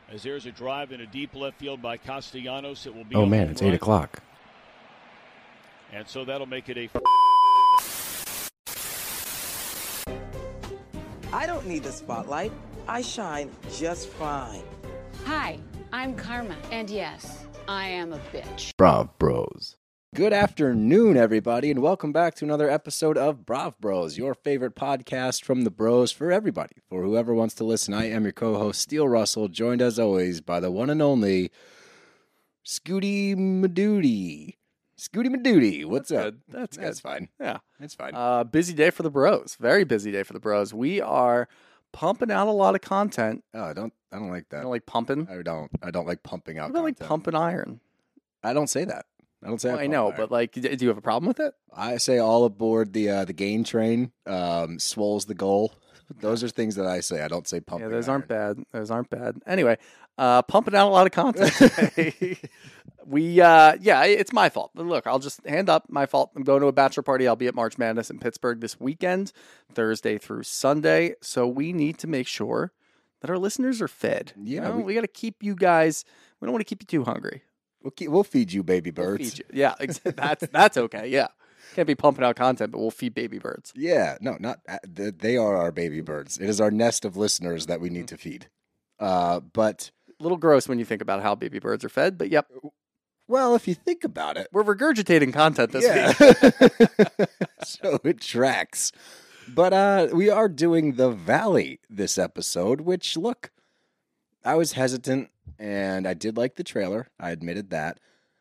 As there's a drive in a deep left field by Castellanos, it will be. Oh man, it's 8 o'clock. And so that'll make it a. I don't need the spotlight. I shine just fine. Hi, I'm Karma, and yes, I am a bitch. Brav Bros. Good afternoon, everybody, and welcome back to another episode of Brav Bros, your favorite podcast from the bros for everybody. For whoever wants to listen, I am your co-host, Steele Russell, joined as always by the one and only Scooty Madoody. Scooty Madoody, what's up? Good. That's good. That's fine. Yeah. It's fine. Busy day for the bros. Very busy day for the bros. We are pumping out a lot of content. Oh, I don't like that. You don't like pumping? I don't like pumping out What about like content. pumping iron? I don't say that. I don't say Well, I I pump know, iron. but like, do you have a problem with it? I say all aboard the gain train. Swole's the goal. Those are things that I say. I don't say pumping. Yeah, those iron. aren't bad. Those aren't bad. Anyway, pumping out a lot of content today. It's my fault. But look, I'll just hand up. My fault. I'm going to a bachelor party. I'll be at March Madness in Pittsburgh this weekend, Thursday through Sunday. So we need to make sure that our listeners are fed. Yeah, we got to keep you guys. We don't want to keep you too hungry. We'll feed you, baby We'll birds. feed you. Yeah, that's okay. Yeah, can't be pumping out content, but we'll feed baby birds. Yeah, no, not they are our baby birds. It is our nest of listeners that we need to feed. But A little gross when you think about how baby birds are fed, but yep, well, if you think about it, we're regurgitating content this week. So it tracks. But we are doing The Valley this episode, which, look, I was hesitant, and I did like the trailer. I admitted that.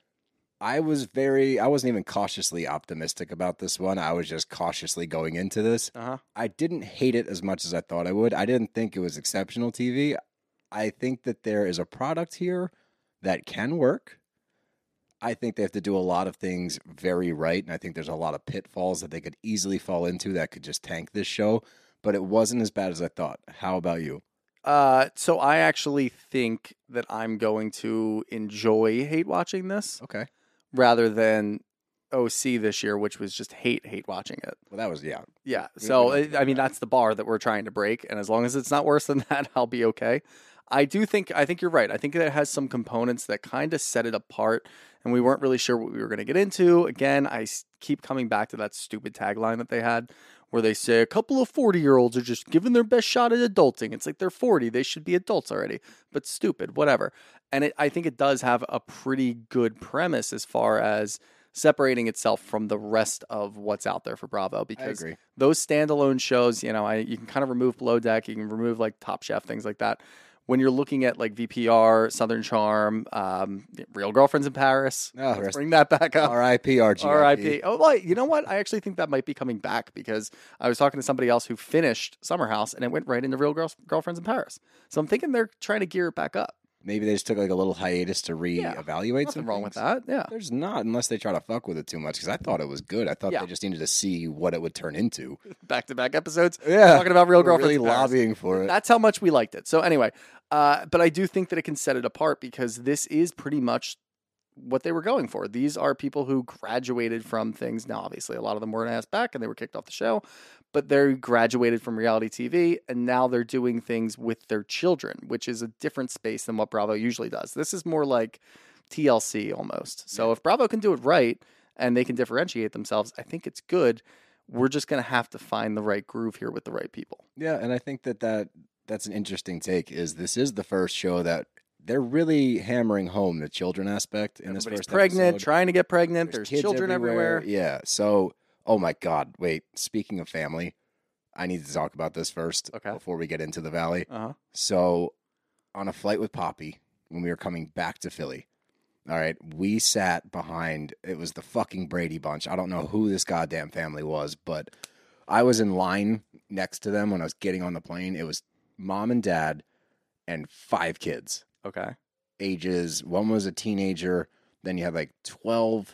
I wasn't even cautiously optimistic about this one. I was just cautiously going into this. Uh-huh. I didn't hate it as much as I thought I would. I didn't think it was exceptional TV. I think that there is a product here that can work. I think they have to do a lot of things very right, and I think there's a lot of pitfalls that they could easily fall into that could just tank this show, but it wasn't as bad as I thought. How about you? So I actually think that I'm going to hate watching this Okay. rather than OC this year, which was just hate watching it. Well, that was, yeah. Yeah. We So, don't do I mean, that's the bar that we're trying to break. And as long as it's not worse than that, I'll be okay. I think you're right. I think it has some components that kind of set it apart, and we weren't really sure what we were going to get into. Again, I keep coming back to that stupid tagline that they had where they say a couple of 40-year-olds are just giving their best shot at adulting. It's like they're 40. They should be adults already, but stupid, whatever. And I think it does have a pretty good premise as far as separating itself from the rest of what's out there for Bravo, because agree. those standalone shows, you can kind of remove Below Deck, you can remove like Top Chef, things like that. When you're looking at like VPR, Southern Charm, Real Girlfriends in Paris, let's bring that back up. R.I.P. RGIP. R.I.P. Oh, well, you know what? I actually think that might be coming back because I was talking to somebody else who finished Summer House and it went right into Real Girlfriends in Paris. So I'm thinking they're trying to gear it back up. Maybe they just took like a little hiatus to reevaluate Nothing some wrong things. with that. Yeah. There's not, unless they try to fuck with it too much, because I thought it was good. I thought Yeah. they just needed to see what it would turn into. Back-to-back episodes. Yeah. Talking about Real We're Girlfriends really in Paris. lobbying for it. That's how much we liked it. So anyway, but I do think that it can set it apart because this is pretty much what they were going for. These are people who graduated from things. Now, obviously, a lot of them weren't asked back and they were kicked off the show, but they graduated from reality TV and now they're doing things with their children, which is a different space than what Bravo usually does. This is more like TLC almost. So if Bravo can do it right and they can differentiate themselves, I think it's good. We're just going to have to find the right groove here with the right people. Yeah, and I think that's an interesting take. This is the first show that they're really hammering home the children aspect in this Everybody's first pregnant, episode. trying to get pregnant. There's kids children everywhere. Yeah. So, oh my God. Wait, speaking of family, I need to talk about this first before we get into the Valley. Uh-huh. So, on a flight with Poppy, when we were coming back to Philly, all right, we sat behind, it was the fucking Brady Bunch. I don't know who this goddamn family was, but I was in line next to them when I was getting on the plane. It was mom and dad and 5 kids. Okay. Ages, one was a teenager, then you had like 12,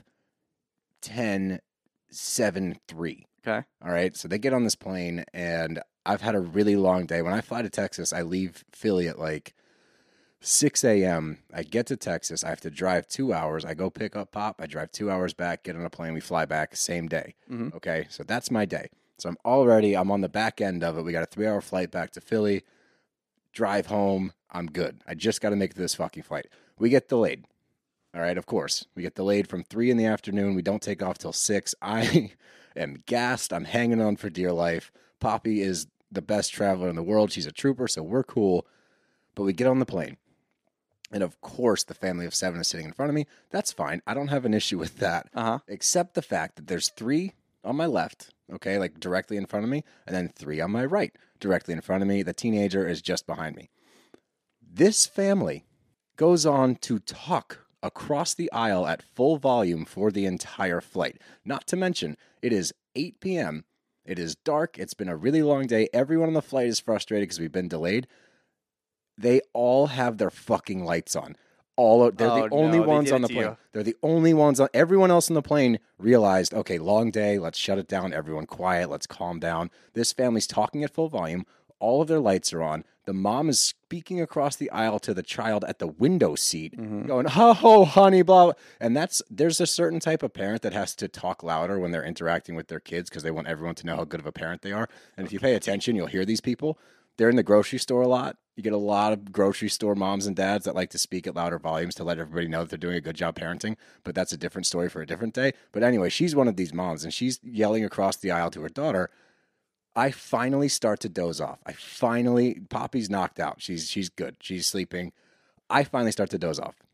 10, 7, 3. Okay. All right, so they get on this plane, and I've had a really long day. When I fly to Texas, I leave Philly at like 6 a.m. I get to Texas. I have to drive 2 hours. I go pick up Pop. I drive 2 hours back, get on a plane. We fly back same day. Mm-hmm. Okay, so that's my day. So I'm on the back end of it. We got a 3-hour flight back to Philly. drive home. I'm good. I just got to make it to this fucking flight. We get delayed. All right, of course. We get delayed from 3 in the afternoon. We don't take off till 6. I am gassed. I'm hanging on for dear life. Poppy is the best traveler in the world. She's a trooper, so we're cool. But we get on the plane. And of course, the family of 7 is sitting in front of me. That's fine. I don't have an issue with that. Except the fact that there's 3 on my left, okay, like directly in front of me, and then 3 on my right, directly in front of me. The teenager is just behind me. This family goes on to talk across the aisle at full volume for the entire flight. Not to mention, it is 8 p.m. It is dark. It's been a really long day. Everyone on the flight is frustrated because we've been delayed. They all have their fucking lights on. They're the only ones on the plane. They're the only ones on. Everyone else on the plane realized, okay, long day. Let's shut it down. Everyone quiet. Let's calm down. This family's talking at full volume. All of their lights are on. The mom is speaking across the aisle to the child at the window seat, going, "Oh, honey, blah." And there's a certain type of parent that has to talk louder when they're interacting with their kids because they want everyone to know how good of a parent they are. And if you pay attention, you'll hear these people. They're in the grocery store a lot. You get a lot of grocery store moms and dads that like to speak at louder volumes to let everybody know that they're doing a good job parenting. But that's a different story for a different day. But anyway, she's one of these moms, and she's yelling across the aisle to her daughter. I finally start to doze off. Poppy's knocked out. She's good. She's sleeping. I finally start to doze off.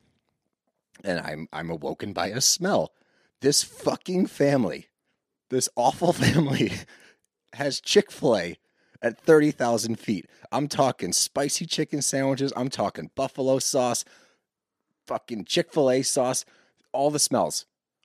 And I'm awoken by a smell. This fucking family, this awful family, has Chick-fil-A at 30,000 feet. I'm talking spicy chicken sandwiches. I'm talking buffalo sauce, fucking Chick-fil-A sauce, all the smells.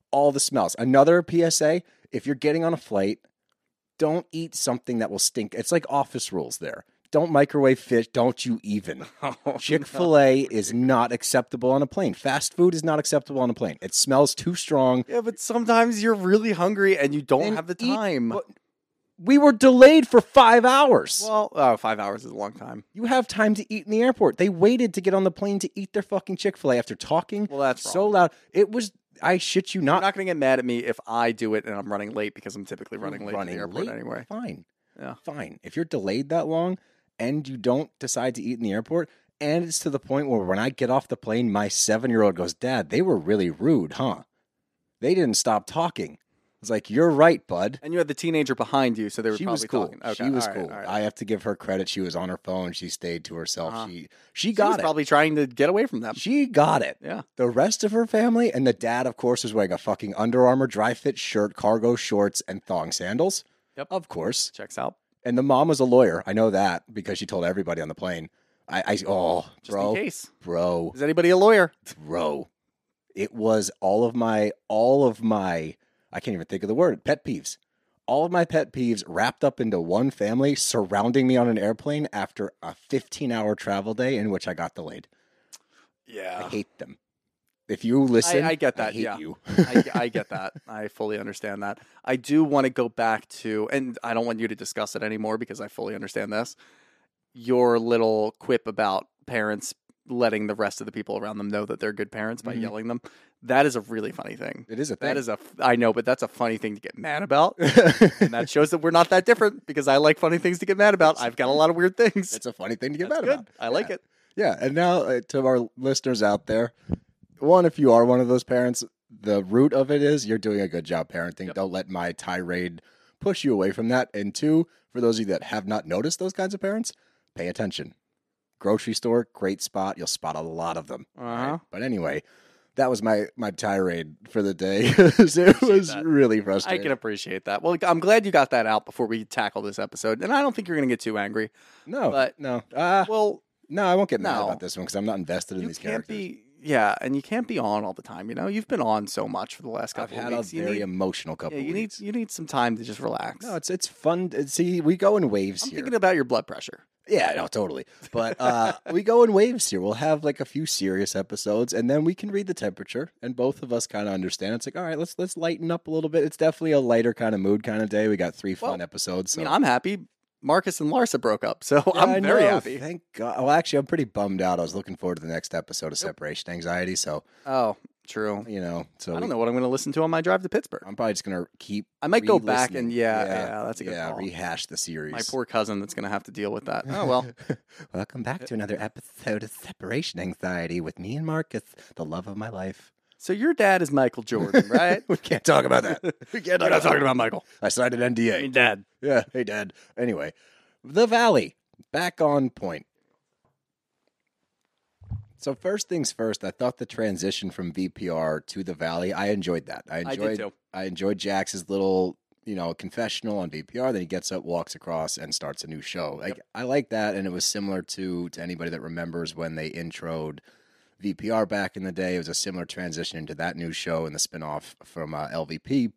Another PSA, if you're getting on a flight, don't eat something that will stink. It's like office rules there. Don't microwave fish. Don't you even. Chick-fil-A is not acceptable on a plane. Fast food is not acceptable on a plane. It smells too strong. Yeah, but sometimes you're really hungry and you don't have the time. We were delayed for 5 hours. Well, 5 hours is a long time. You have time to eat in the airport. They waited to get on the plane to eat their fucking Chick-fil-A after talking so loud. It was, I shit you not. You're not going to get mad at me if I do it and I'm running late because I'm typically running late to the airport anyway. Fine. Yeah. Fine. If you're delayed that long and you don't decide to eat in the airport, and it's to the point where when I get off the plane, my 7-year-old goes, "Dad, they were really rude, huh? They didn't stop talking." It's like, you're right, bud. And you had the teenager behind you, so they were probably talking. Okay, she was cool. All right. I have to give her credit. She was on her phone. She stayed to herself. She got was it. Probably trying to get away from them. She got it. Yeah. The rest of her family, and the dad, of course, was wearing a fucking Under Armour dry fit shirt, cargo shorts, and thong sandals. Yep. Of course. Checks out. And the mom was a lawyer. I know that because she told everybody on the plane. Just in case. Bro. Is anybody a lawyer? Bro. It was all of my I can't even think of the word, pet peeves. All of my pet peeves wrapped up into one family surrounding me on an airplane after a 15-hour travel day in which I got delayed. Yeah. I hate them. If you listen, I get that. I hate you. I get that. I fully understand that. I do want to go back to, and I don't want you to discuss it anymore because I fully understand this, your little quip about parents letting the rest of the people around them know that they're good parents by yelling them. That is a really funny thing. It is a thing. I know, but that's a funny thing to get mad about. And that shows that we're not that different because I like funny things to get mad about. I've got a lot of weird things. It's a funny thing to get mad about. I like it. Yeah. And now to our listeners out there, one, if you are one of those parents, the root of it is you're doing a good job parenting. Yep. Don't let my tirade push you away from that. And two, for those of you that have not noticed those kinds of parents, pay attention. Grocery store, great spot. You'll spot a lot of them. Right? But anyway, that was my tirade for the day. It was really frustrating. I can appreciate that. Well, I'm glad you got that out before we tackle this episode. And I don't think you're going to get too angry. No. No, I won't get mad about this one because I'm not invested in these characters. And you can't be on all the time. You know, you've been on so much for the last couple of weeks. I've had a very emotional couple of weeks. You need some time to just relax. No, it's fun. See, we go in waves here. I'm thinking about your blood pressure. Yeah, no, totally. But we go in waves here. We'll have like a few serious episodes, and then we can read the temperature, and both of us kind of understand. It's like, all right, let's lighten up a little bit. It's definitely a lighter kind of mood kind of day. We got 3 fun episodes. So. I mean, I'm happy. Marcus and Larsa broke up, so I'm very happy. Thank God. Well, actually, I'm pretty bummed out. I was looking forward to the next episode of Separation Anxiety. So, True. You know, so I don't know what I'm going to listen to on my drive to Pittsburgh. I'm probably just gonna keep. I might go back and re-listening. that's a good call. rehash the series. My poor cousin that's going to have to deal with that. Oh, well. Welcome back to another episode of Separation Anxiety with me and Marcus, the love of my life. So your dad is Michael Jordan, right? We can't talk about that. We can't We're not talking about Michael. I signed an NDA. I mean, Dad. Yeah. Hey, Dad. Anyway, The Valley, back on point. So first things first, I thought the transition from VPR to The Valley, I enjoyed that. I did too. I enjoyed Jax's little, confessional on VPR. Then he gets up, walks across, and starts a new show. Like I like that, and it was similar to anybody that remembers when they introed VPR back in the day. It was a similar transition into that new show and the spinoff from LVP.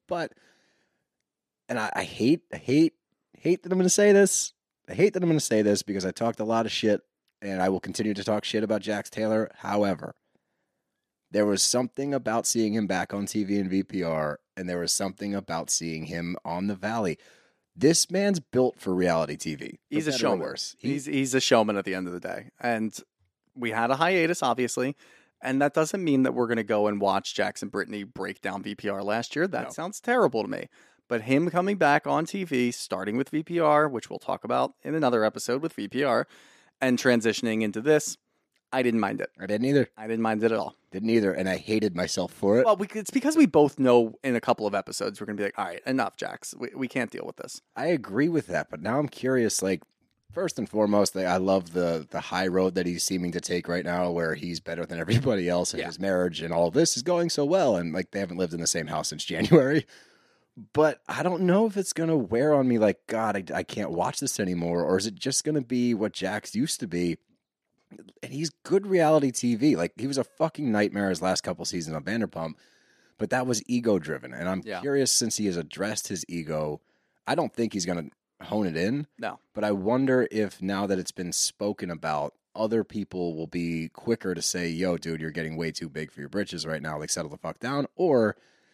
And I hate that I'm going to say this. I hate that I'm going to say this because I talked a lot of shit, and I will continue to talk shit about Jax Taylor. However, there was something about seeing him back on TV in VPR, and there was something about seeing him on The Valley. This man's built for reality TV. He's a showman. He's a showman at the end of the day. And we had a hiatus, obviously, and that doesn't mean that we're going to go and watch Jax and Brittany break down VPR last year. That sounds terrible to me. But him coming back on TV, starting with VPR, which we'll talk about in another episode with VPR, and transitioning into this, I didn't mind it. I didn't either. I didn't mind it at all. Didn't either, and I hated myself for it. Well, it's because we both know in a couple of episodes we're going to be like, all right, enough, Jax. We can't deal with this. I agree with that, but now I'm curious, like, first and foremost, I love the high road that he's seeming to take right now, where he's better than everybody else in his marriage, and all of this is going so well, and like they haven't lived in the same house since January. But I don't know if it's going to wear on me like, God, I can't watch this anymore, or is it just going to be what Jax used to be? And he's good reality TV. Like, he was a fucking nightmare his last couple seasons on Vanderpump, but that was ego-driven. And I'm curious, since he has addressed his ego, I don't think he's going to hone it in. No. But I wonder if now that it's been spoken about, other people will be quicker to say, yo, dude, you're getting way too big for your britches right now. Like, settle the fuck down. Or,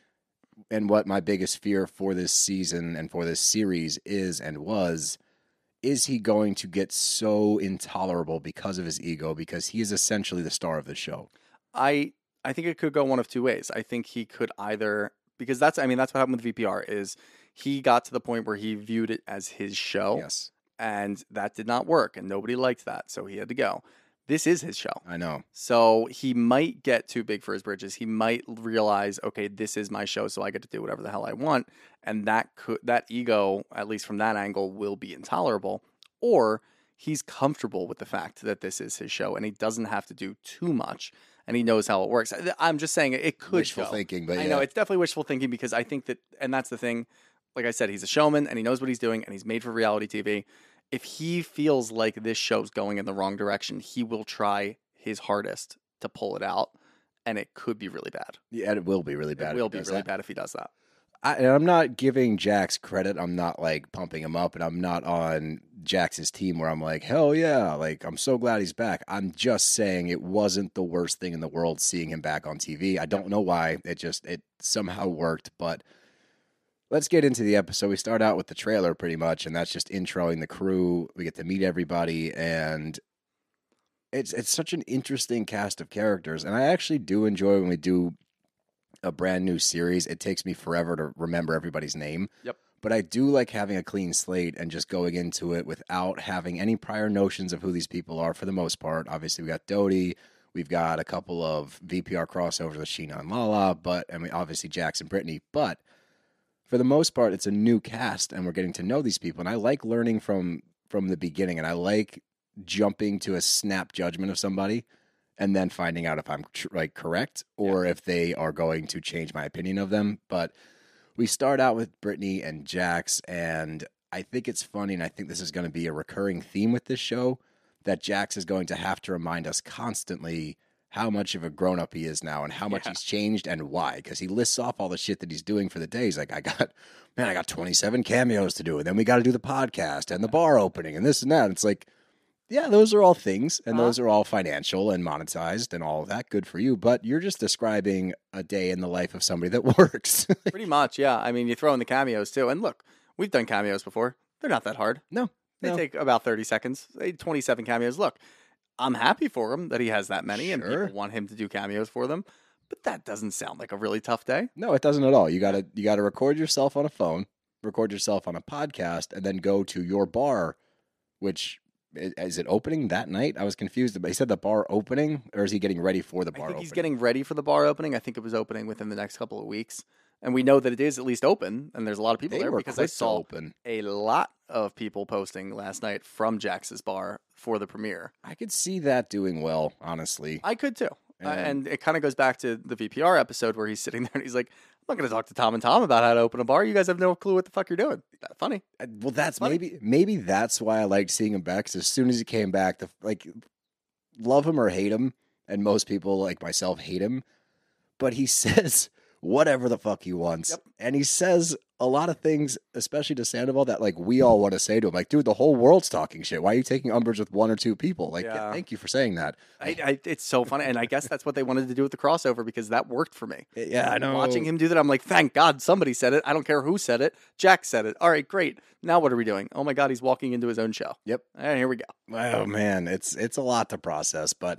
and what my biggest fear for this season and for this series is and was, is he going to get so intolerable because of his ego? Because he is essentially the star of the show. I think it could go one of two ways. I think he could either, because that's what happened with VPR, is he got to the point where he viewed it as his show. Yes. And that did not work, and nobody liked that, so he had to go. This is his show. I know. So he might get too big for his britches. He might realize, okay, this is my show, so I get to do whatever the hell I want. And that ego, at least from that angle, will be intolerable. Or he's comfortable with the fact that this is his show, and he doesn't have to do too much, and he knows how it works. I'm just saying it could wishful thinking, but I know it's definitely wishful thinking, because I think that, and that's the thing. Like I said, he's a showman, and he knows what he's doing, and he's made for reality TV. If he feels like this show's going in the wrong direction, he will try his hardest to pull it out, and it could be really bad. Yeah, it will be really bad. It will be really bad if he does that. And I'm not giving Jax credit. I'm not like pumping him up, and I'm not on Jax's team where I'm like, hell yeah, like I'm so glad he's back. I'm just saying it wasn't the worst thing in the world seeing him back on TV. I don't know why. It somehow worked, but let's get into the episode. We start out with the trailer pretty much, and that's just introing the crew. We get to meet everybody, and it's such an interesting cast of characters. And I actually do enjoy when we do a brand new series. It takes me forever to remember everybody's name. Yep. But I do like having a clean slate and just going into it without having any prior notions of who these people are for the most part. Obviously, we got Dodie. We've got a couple of VPR crossovers with Sheena and Lala, obviously Jax and Brittany. But for the most part, it's a new cast, and we're getting to know these people. And I like learning from the beginning, and I like jumping to a snap judgment of somebody and then finding out if I'm correct or if they are going to change my opinion of them. But we start out with Brittany and Jax, and I think it's funny, and I think this is going to be a recurring theme with this show, that Jax is going to have to remind us constantly how much of a grown-up he is now and how much he's changed and why. Because he lists off all the shit that he's doing for the day. He's like, I got 27 cameos to do, and then we got to do the podcast and the bar opening and this and that. It's like, yeah, those are all things, and those are all financial and monetized and all of that. Good for you. But you're just describing a day in the life of somebody that works. Pretty much, yeah. I mean, you throw in the cameos, too. And look, we've done cameos before. They're not that hard. No. They take about 30 seconds. 27 cameos. Look, I'm happy for him that he has that many, and people want him to do cameos for them. But that doesn't sound like a really tough day. No, it doesn't at all. You gotta record yourself on a phone, record yourself on a podcast, and then go to your bar, which is it opening that night? I was confused. But he said the bar opening, or is he getting ready for the bar I think opening? he's getting ready for the bar opening. I think it was opening within the next couple of weeks. And we know that it is at least open, and there's a lot of people They there were because I quick to saw open. a lot of people posting last night from Jax's bar for the premiere. I could see that doing well, honestly. I could too. And- And it kind of goes back to the VPR episode where he's sitting there and he's like, I'm not going to talk to Tom and Tom about how to open a bar. You guys have no clue what the fuck you're doing. That's funny. Well, that's Funny. maybe that's why I liked seeing him back. Because as soon as he came back, love him or hate him, and most people like myself hate him, but he says whatever the fuck he wants, Yep. and he says a lot of things, especially to Sandoval, that like we all want to say to him. Like, dude, the whole world's talking shit. Why are you taking umbrage with one or two people? Like, Yeah. thank you for saying that. It's so funny. And I guess that's what they wanted to do with the crossover because that worked for me. Yeah, I know. Watching him do that, I'm like, thank God somebody said it. I don't care who said it. Jack said it. All right, great. Now what are we doing? Oh my God, he's walking into his own show. Yep. And here we go. Oh man, it's a lot to process, but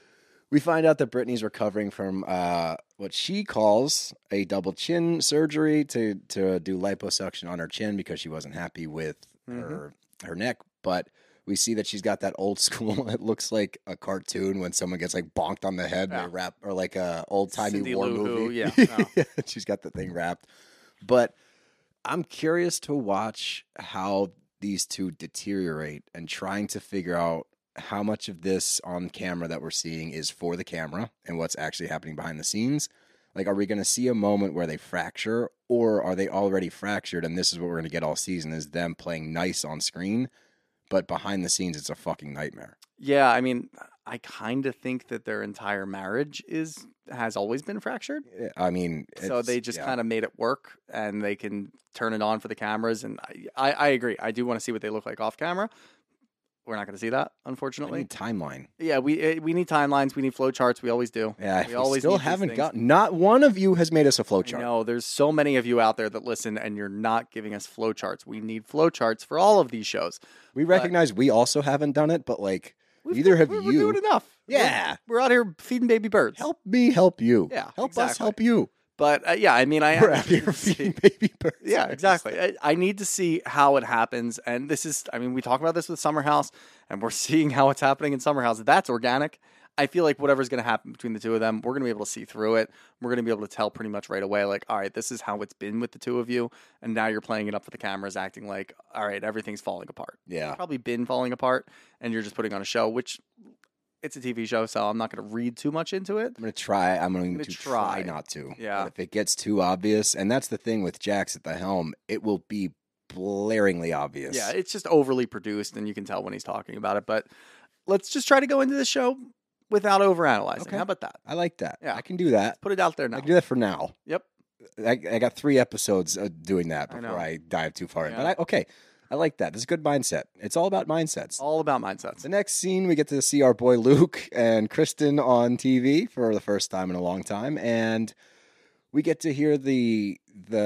we find out that Brittany's recovering from what she calls a double chin surgery to do liposuction on her chin because she wasn't happy with her neck. But we see that she's got that old school. It looks like a cartoon when someone gets like bonked on the head. Yeah. They wrap, or like a old timey Cindy war Lou Who, movie. yeah. Oh. She's got the thing wrapped. But I'm curious to watch how these two deteriorate and trying to figure out how much of this on camera that we're seeing is for the camera and what's actually happening behind the scenes. Like, are we going to see a moment where they fracture, or are they already fractured and this is what we're going to get all season, is them playing nice on screen, but behind the scenes it's a fucking nightmare. Yeah, I mean, I kind of think that their entire marriage has always been fractured. I mean, So they just kind of made it work, and they can turn it on for the cameras. And I agree. I do want to see what they look like off camera. We're not going to see that, unfortunately. timeline. Yeah, we need timelines. We need flow charts. We always do. Yeah, we we always still need these haven't things. got. Not one of you has made us a flow I chart. know there's so many of you out there that listen, and you're not giving us flow charts. We need flow charts for all of these shows. We recognize we also haven't done it, but like We've neither have we're you. doing enough. Yeah. we're out here feeding baby birds. Help me help you. Yeah, help us exactly. help you. But yeah, I mean, I We're am out here interested to feeding see- baby birds. Yeah, exactly. I need to see how it happens. And this is, I mean, we talk about this with Summer House, and we're seeing how it's happening in Summer House. That's organic. I feel like whatever's going to happen between the two of them, we're going to be able to see through it. We're going to be able to tell pretty much right away, like, all right, this is how it's been with the two of you. And now you're playing it up for the cameras, acting like, all right, everything's falling apart. Yeah. It's probably been falling apart, and you're just putting on a show, which it's a TV show, so I'm not going to read too much into it. I'm going to try. I'm going gonna to try. try not to. Yeah. But if it gets too obvious, and that's the thing with Jax at the helm, it will be blaringly obvious. Yeah, it's just overly produced, and you can tell when he's talking about it. But let's just try to go into the show without overanalyzing. Okay. How about that? I like that. Yeah. I can do that. Put it out there now. I can do that for now. Yep. I got 3 episodes doing that I know. before I dive too far in. Yeah. But okay, I like that. This is a good mindset. It's all about mindsets. All about mindsets. The next scene, we get to see our boy Luke and Kristen on TV for the first time in a long time, and we get to hear the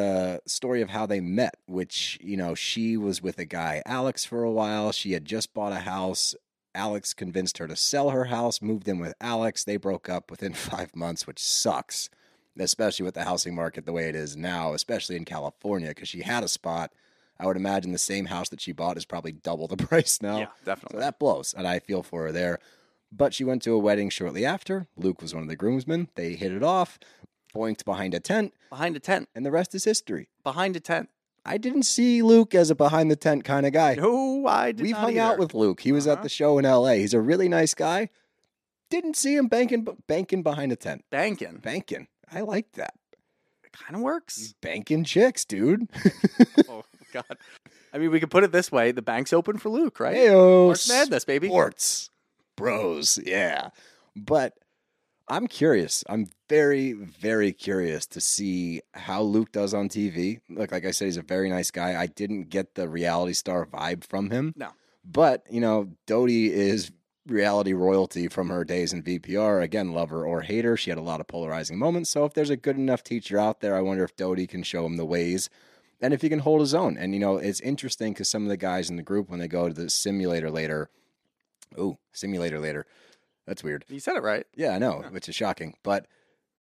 story of how they met. Which, you know, she was with a guy, Alex, for a while. She had just bought a house. Alex convinced her to sell her house, moved in with Alex. They broke up within 5 months, which sucks, especially with the housing market the way it is now, especially in California, because she had a spot. I would imagine the same house that she bought is probably double the price now. Yeah, definitely. So that blows, and I feel for her there. But she went to a wedding shortly after. Luke was one of the groomsmen. They hit it off, boinked behind a tent, Behind a tent. and the rest is history. Behind a tent. I didn't see Luke as a behind-the-tent kind of guy. No, I did We've not hung either. out with Luke. He was at the show in L.A. He's a really nice guy. Didn't see him banking behind a tent. Banking. Banking. I like that. It kind of works. He's banking chicks, dude. Oh, God. I mean, we could put it this way. The bank's open for Luke, right? Heyo, March Madness, baby. Sports. Bros, yeah. But I'm curious. I'm very, very curious to see how Luke does on TV. Like I said, he's a very nice guy. I didn't get the reality star vibe from him. No. But, you know, Dodie is reality royalty from her days in VPR. Again, love her or hate her. She had a lot of polarizing moments. So if there's a good enough teacher out there, I wonder if Dodie can show him the ways and if he can hold his own. And, you know, it's interesting because some of the guys in the group, when they go to the simulator later, that's weird. You said it right. Yeah, I know, which is shocking. But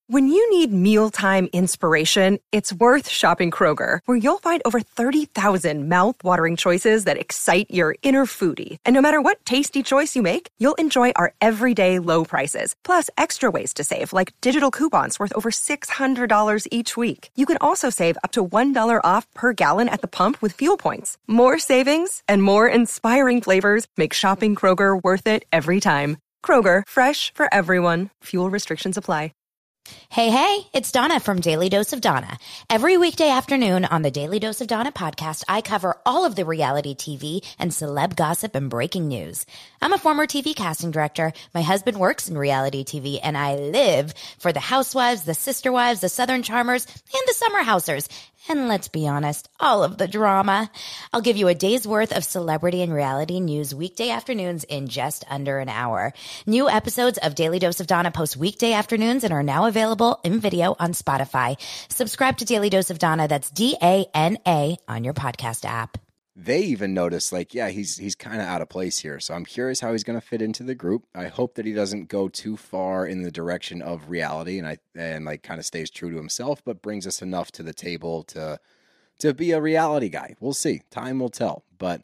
When you need mealtime inspiration, it's worth shopping Kroger, where you'll find over 30,000 mouth-watering choices that excite your inner foodie. And no matter what tasty choice you make, you'll enjoy our everyday low prices, plus extra ways to save, like digital coupons worth over $600 each week. You can also save up to $1 off per gallon at the pump with fuel points. More savings and more inspiring flavors make shopping Kroger worth it every time. Kroger, fresh for everyone. Fuel restrictions apply. Hey, it's Donna from Daily Dose of Donna. Every weekday afternoon on the Daily Dose of Donna podcast, I cover all of the reality TV and celeb gossip and breaking news. I'm a former TV casting director. My husband works in reality TV, and I live for the housewives, the sister wives, the Southern Charmers, and the summer housers. And let's be honest, all of the drama. I'll give you a day's worth of celebrity and reality news weekday afternoons in just under an hour. New episodes of Daily Dose of Donna post weekday afternoons and are now available in video on Spotify. Subscribe to Daily Dose of Donna, that's DANA, on your podcast app. They even notice, like, yeah, he's kind of out of place here. So I'm curious how he's going to fit into the group. I hope that he doesn't go too far in the direction of reality and like kind of stays true to himself, but brings us enough to the table to be a reality guy. We'll see. Time will tell. But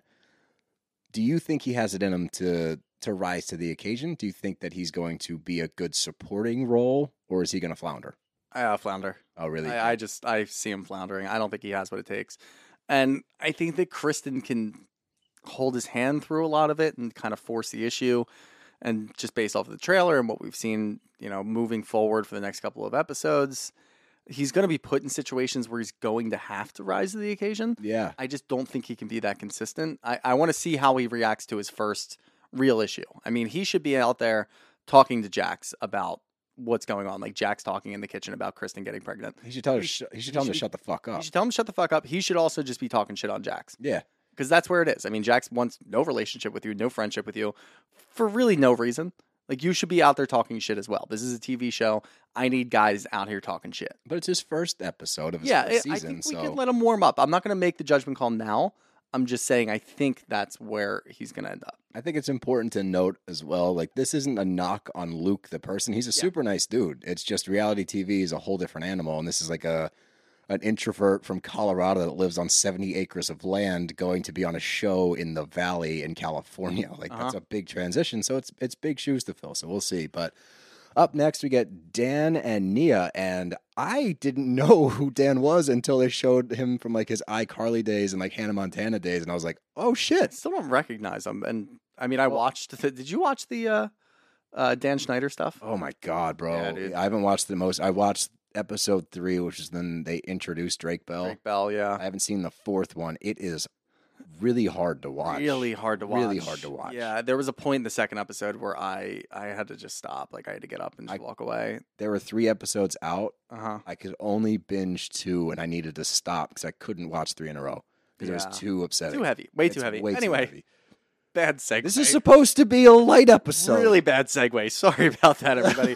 do you think he has it in him to rise to the occasion? Do you think that he's going to be a good supporting role, or is he going to flounder? Flounder. Oh, really? I see him floundering. I don't think he has what it takes. And I think that Kristen can hold his hand through a lot of it and kind of force the issue. And just based off of the trailer and what we've seen, moving forward for the next couple of episodes, he's going to be put in situations where he's going to have to rise to the occasion. Yeah. I just don't think he can be that consistent. I want to see how he reacts to his first real issue. I mean, he should be out there talking to Jax about what's going on. Like Jax talking in the kitchen about Kristen getting pregnant. He should tell him to shut the fuck up. He should tell him to shut the fuck up. He should also just be talking shit on Jax. Yeah. Because that's where it is. I mean, Jax wants no relationship with you, no friendship with you, for really no reason. Like, you should be out there talking shit as well. This is a TV show. I need guys out here talking shit. But it's his first episode of his first season. I think we could let him warm up. I'm not going to make the judgment call now. I'm just saying I think that's where he's going to end up. I think it's important to note as well, like, this isn't a knock on Luke, the person. He's a super nice dude. It's just reality TV is a whole different animal, and this is like an introvert from Colorado that lives on 70 acres of land going to be on a show in the valley in California. Like, that's a big transition, so it's big shoes to fill, so we'll see. But up next, we get Dan and Nia, and I didn't know who Dan was until they showed him from, like, his iCarly days and, like, Hannah Montana days, and I was like, oh, shit. I still don't recognize him, and, I mean, did you watch the Dan Schneider stuff? Oh, my God, bro. Yeah, dude. I haven't watched the most. I watched episode 3, which is then they introduced Drake Bell. Drake Bell, yeah. I haven't seen the 4th one. It is really hard to watch. Really hard to watch. Really hard to watch. Yeah, there was a point in the second episode where I had to just stop. Like, I had to get up and just walk away. There were 3 episodes out. Uh-huh. I could only binge 2, and I needed to stop because I couldn't watch 3 in a row because it was too upsetting. Too heavy. Way too heavy. Anyway, too heavy. Bad segue. This is supposed to be a light episode. Really bad segue. Sorry about that, everybody.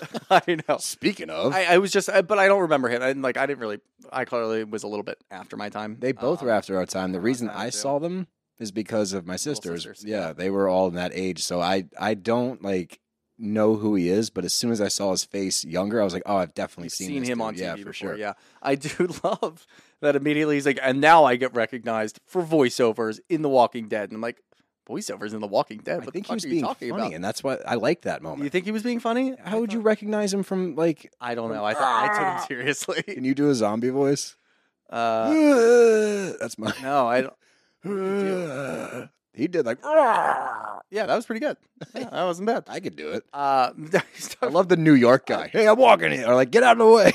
I know. Speaking of, I was just, but I don't remember him. I clearly was a little bit after my time. They both were after our time. The reason I saw them is because of my sisters. Yeah, they were all in that age. So I don't know who he is, but as soon as I saw his face younger, I was like, oh, I've definitely seen him dude. on TV yeah, before. for sure. Yeah, I do love that immediately he's like, and now I get recognized for voiceovers in The Walking Dead. And I'm like, voiceovers in The Walking Dead? I What think the fuck he was are you being talking funny, about? and that's what I like that moment. You think he was being funny? How would you recognize him from, like... I don't know. I took him seriously. Can you do a zombie voice? That's my... No, I don't. He did like... Yeah, that was pretty good. Yeah, that wasn't bad. I could do it. I I love the New York guy. Hey, I'm walking in. Or like, get out of the way.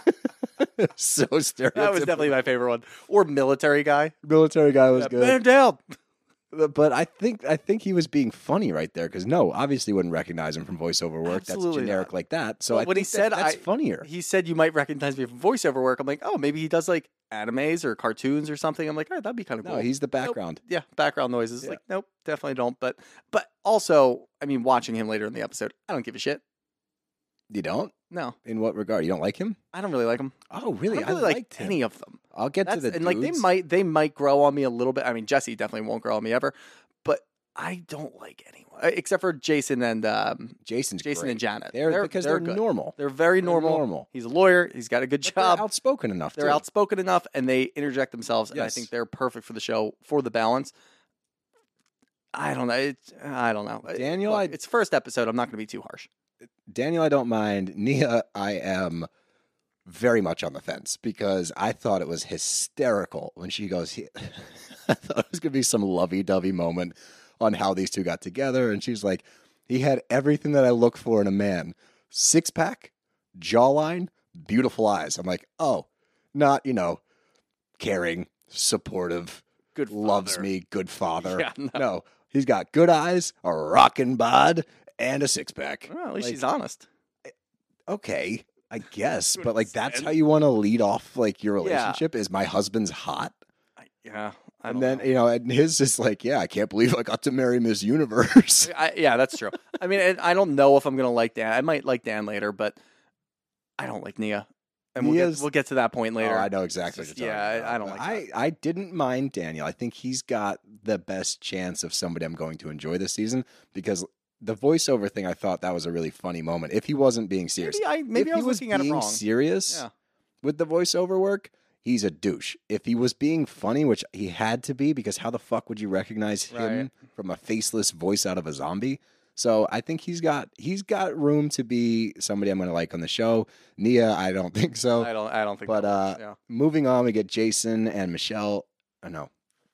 So stereotypical. That was definitely my favorite one. Or military guy. Military guy was good. Man down. But I think he was being funny right there because obviously wouldn't recognize him from voiceover work. Absolutely That's generic not. like that. So Well, I think that's funnier. He said you might recognize me from voiceover work. I'm like, oh, maybe he does like animes or cartoons or something. I'm like, all right, that'd be kind of cool. No, he's the background. Nope. Yeah, background noises. Yeah. Like, nope, definitely don't. But also, I mean, watching him later in the episode, I don't give a shit. You don't? No, In what regard? You don't like him? I don't really like him. Oh, really? I don't really like any of them. I'll get to the and like dudes. they might grow on me a little bit. I mean, Jesse definitely won't grow on me ever. But I don't like anyone except for Jason and Jason's Jason great. and Janet. Because they're good. normal. They're very normal. He's a lawyer. He's got a good But job. they're outspoken enough. They're too. outspoken enough, and they interject themselves, and I Yes. think they're perfect for the show for the balance. I don't know. I don't know. Daniel, Look, it's first episode. I'm not going to be too harsh. Daniel, I don't mind. Nia, I am very much on the fence because I thought it was hysterical when she goes, I thought it was going to be some lovey-dovey moment on how these two got together. And she's like, he had everything that I look for in a man. Six-pack, jawline, beautiful eyes. I'm like, oh, not, caring, supportive, Good loves father. me, good father. Yeah, no. He's got good eyes, a rockin' bod, and a six-pack. Well, at least Like, she's honest. okay, I guess, but Wouldn't that's stand. how you want to lead off like your relationship is my husband's hot. Yeah. I And don't then, know. and his is like, yeah, I can't believe I got to marry Miss Universe. Yeah, that's true. I mean, I don't know if I'm going to like Dan. I might like Dan later, but I don't like Nia. And we'll get to that point later. Oh, I know exactly It's what you're just- talking yeah, about. I don't But like that. I didn't mind Daniel. I think he's got the best chance of somebody I'm going to enjoy this season because the voiceover thing, I thought that was a really funny moment. If he wasn't being serious. Maybe if I he was looking at it being wrong. serious Yeah. with the voiceover work, he's a douche. If he was being funny, which he had to be, because how the fuck would you recognize him from a faceless voice out of a zombie? So I think he's got room to be somebody I'm going to like on the show. Nia, I don't think so. I don't think But that much, yeah. moving on, we get Jason and Michelle. Oh, no.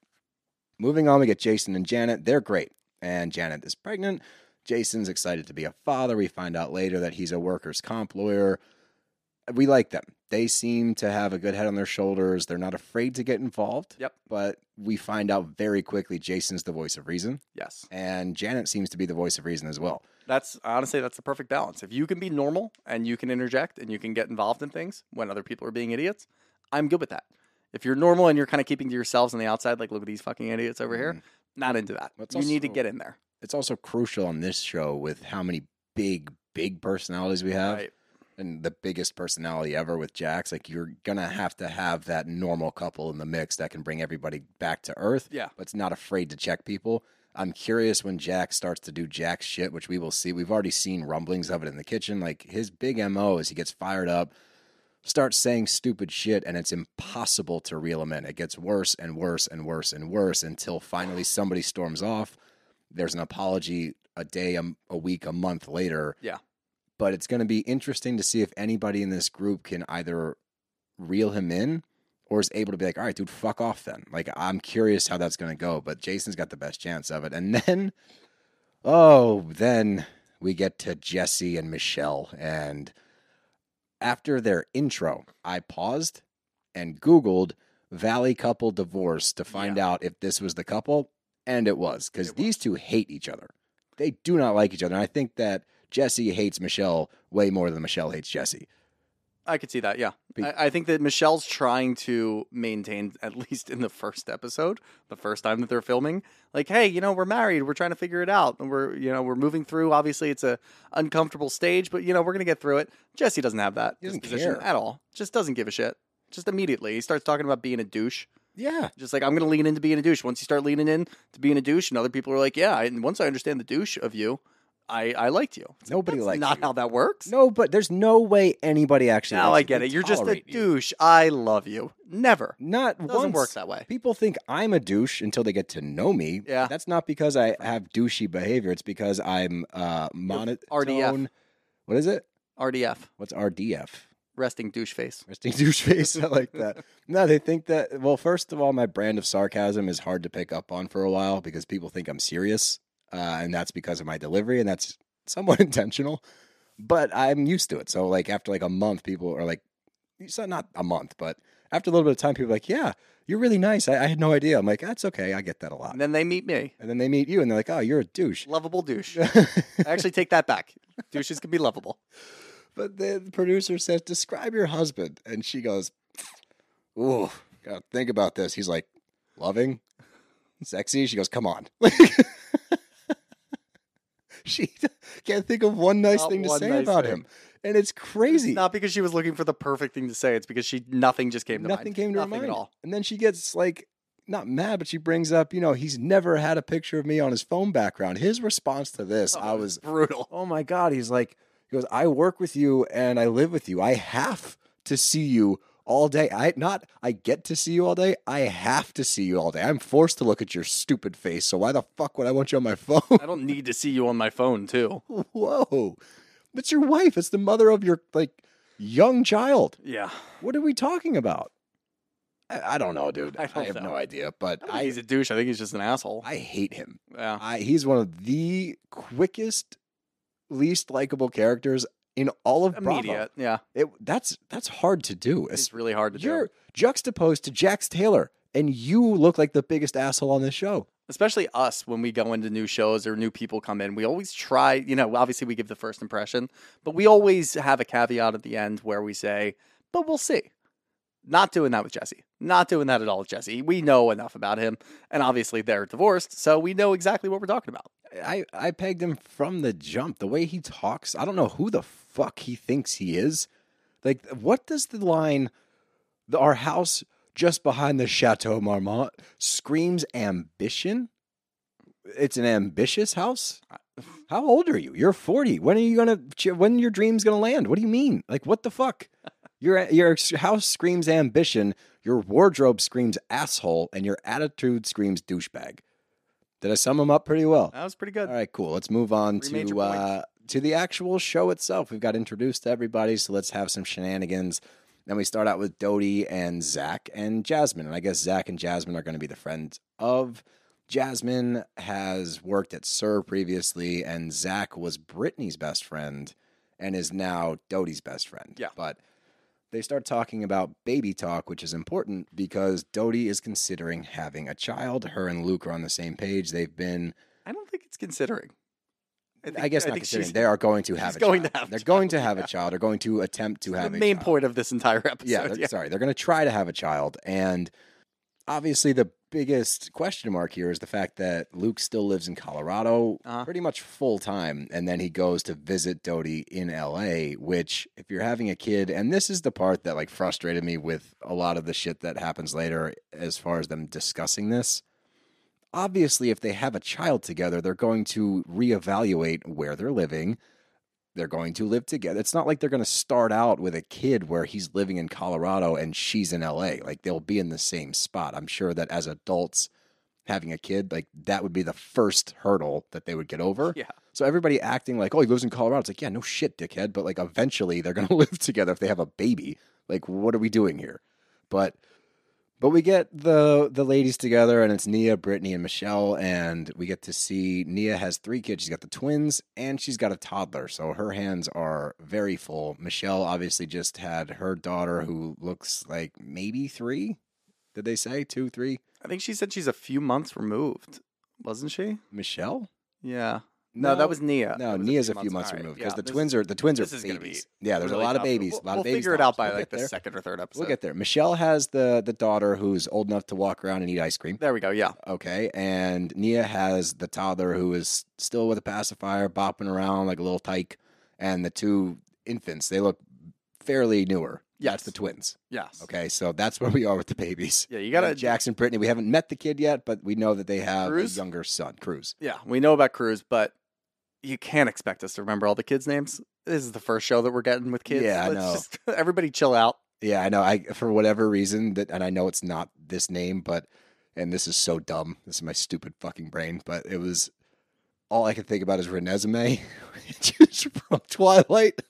Moving on, we get Jason and Janet. They're great. And Janet is pregnant. Jason's excited to be a father. We find out later that he's a workers' comp lawyer. We like them. They seem to have a good head on their shoulders. They're not afraid to get involved. Yep. But we find out very quickly Jason's the voice of reason. Yes. And Janet seems to be the voice of reason as well. That's honestly, that's the perfect balance. If you can be normal and you can interject and you can get involved in things when other people are being idiots, I'm good with that. If you're normal and you're kind of keeping to yourselves on the outside, like, look at these fucking idiots over here, not into that. It's You need to also- get in there. It's also crucial on this show with how many big personalities we have. Right. And the biggest personality ever with Jax. Like, you're going to have that normal couple in the mix that can bring everybody back to earth. Yeah. But it's not afraid to check people. I'm curious when Jax starts to do Jax shit, which we will see. We've already seen rumblings of it in the kitchen. Like, his big MO is he gets fired up, starts saying stupid shit, and it's impossible to reel him in. It gets worse and worse and worse and worse until finally somebody storms off. There's an apology a day, a week, a month later. Yeah. But it's going to be interesting to see if anybody in this group can either reel him in or is able to be like, all right, dude, fuck off then. Like, I'm curious how that's going to go, but Jason's got the best chance of it. And then, then we get to Jesse and Michelle. And after their intro, I paused and Googled Valley couple divorce to find out if this was the couple. And it was, because these two hate each other. They do not like each other. And I think that Jesse hates Michelle way more than Michelle hates Jesse. I could see that, yeah. I think that Michelle's trying to maintain, at least in the first episode, the first time that they're filming, like, hey, we're married, we're trying to figure it out, and we're moving through. Obviously, it's a uncomfortable stage, but we're gonna get through it. Jesse doesn't have that He doesn't disposition care. at all. Just doesn't give a shit. Just immediately, he starts talking about being a douche. Yeah. Just like, I'm gonna lean into being a douche. Once you start leaning in to being a douche, and other people are like, yeah, and once I understand the douche of you, I liked you. Nobody That's likes not you. how that works. No, but there's no way anybody actually Now likes I you. get They it. You're just a tolerate you. douche. I love you. Never. Not Doesn't once. work that way. People think I'm a douche until they get to know me. Yeah. That's not because I have douchey behavior. It's because I'm monotone. RDF. What is it? RDF. What's RDF? Resting douche face. Resting douche face. I like that. No, they think that, well, first of all, my brand of sarcasm is hard to pick up on for a while because people think I'm serious. And that's because of my delivery, and that's somewhat intentional. But I'm used to it. So, like, after like a month, people are like, it's not a month, but after a little bit of time, people are like, yeah, you're really nice. I had no idea. I'm like, that's okay. I get that a lot. And then they meet me. And then they meet you, and they're like, oh, you're a douche. Lovable douche. I actually take that back. Douches can be lovable. But the producer says, describe your husband. And she goes, ooh, gotta think about this. He's like, loving, sexy. She goes, come on. She can't think of one nice Not thing to one say nice about thing. him. And it's crazy. Not because she was looking for the perfect thing to say. It's because nothing just came to mind. Nothing came to her mind at all. And then she gets like not mad, but she brings up, he's never had a picture of me on his phone background. His response to this, I was brutal. oh my God. He goes, I work with you and I live with you. I have to see you all day. I get to see you all day. I have to see you all day. I'm forced to look at your stupid face. So why the fuck would I want you on my phone? I don't need to see you on my phone too. Whoa. It's your wife. It's the mother of your young child. Yeah. What are we talking about? I don't know, dude. I don't have know. no idea, but I think he's a douche. I think he's just an asshole. I hate him. Yeah. He's one of the quickest, least likable characters in all of Bravo. Immediate. Yeah. That's hard to do. It's really hard to do. You're juxtaposed to Jax Taylor, and you look like the biggest asshole on this show. Especially us when we go into new shows or new people come in. We always try, obviously we give the first impression, but we always have a caveat at the end where we say, but we'll see. Not doing that with Jesse. Not doing that at all with Jesse. We know enough about him, and obviously they're divorced, so we know exactly what we're talking about. I pegged him from the jump. The way he talks, I don't know who the fuck he thinks he is. What does the line, our house just behind the Chateau Marmont screams ambition? It's an ambitious house? How old are you? You're 40. When your dream's gonna land? What do you mean? What the fuck? Your house screams ambition, your wardrobe screams asshole, and your attitude screams douchebag. Did I sum them up pretty well? That was pretty good. All right, cool. Let's move on to the actual show itself. We've got introduced to everybody, so let's have some shenanigans. Then we start out with Dodie and Zach and Jasmine. And I guess Zach and Jasmine are going to be the friends of. Jasmine has worked at SUR previously, and Zach was Brittany's best friend and is now Dodie's best friend. Yeah. But they start talking about baby talk, which is important because Dodie is considering having a child. Her and Luke are on the same page. They've been... I don't think it's considering. I guess not considering. They are going to have a child. They're going to have a child. They're going to attempt to have a child. The main point of this entire episode. Yeah, sorry. They're going to try to have a child. And obviously the biggest question mark here is the fact that Luke still lives in Colorado pretty much full time. And then he goes to visit Dodie in LA, which if you're having a kid, and this is the part that frustrated me with a lot of the shit that happens later as far as them discussing this. Obviously, if they have a child together, they're going to reevaluate where they're living. They're going to live together. It's not like they're going to start out with a kid where he's living in Colorado and she's in LA. They'll be in the same spot. I'm sure that as adults having a kid, that would be the first hurdle that they would get over. Yeah. So everybody acting like, oh, he lives in Colorado. It's yeah, no shit, dickhead. But eventually they're going to live together if they have a baby. What are we doing here? But we get the ladies together, and it's Nia, Brittany, and Michelle, and we get to see Nia has 3 kids. She's got the twins, and she's got a toddler, so her hands are very full. Michelle obviously just had her daughter, who looks like maybe 3. Did they say 2, 3? I think she said she's a few months removed, wasn't she? Michelle? Yeah. No, that was Nia. No, Nia's a few months removed because the twins are babies. Yeah, there's really a lot of tough. babies. We'll figure it out by the second or third episode. We'll get there. Michelle has the daughter who's old enough to walk around and eat ice cream. There we go. Yeah. Okay, and Nia has the toddler who is still with a pacifier, bopping around like a little tyke, and the 2 infants. They look fairly newer. Yes. That's the twins. Yes. Okay, so that's where we are with the babies. Yeah, you got Jackson, Brittany. We haven't met the kid yet, but we know that they have Cruz? a younger son, Cruz. Yeah, we know about Cruz, but you can't expect us to remember all the kids' names. This is the first show that we're getting with kids. Yeah, I know. Just, everybody chill out. Yeah, I know. For whatever reason, and I know it's not this name, and this is so dumb. This is my stupid fucking brain, but it was all I could think about is Renesmee, which is from Twilight.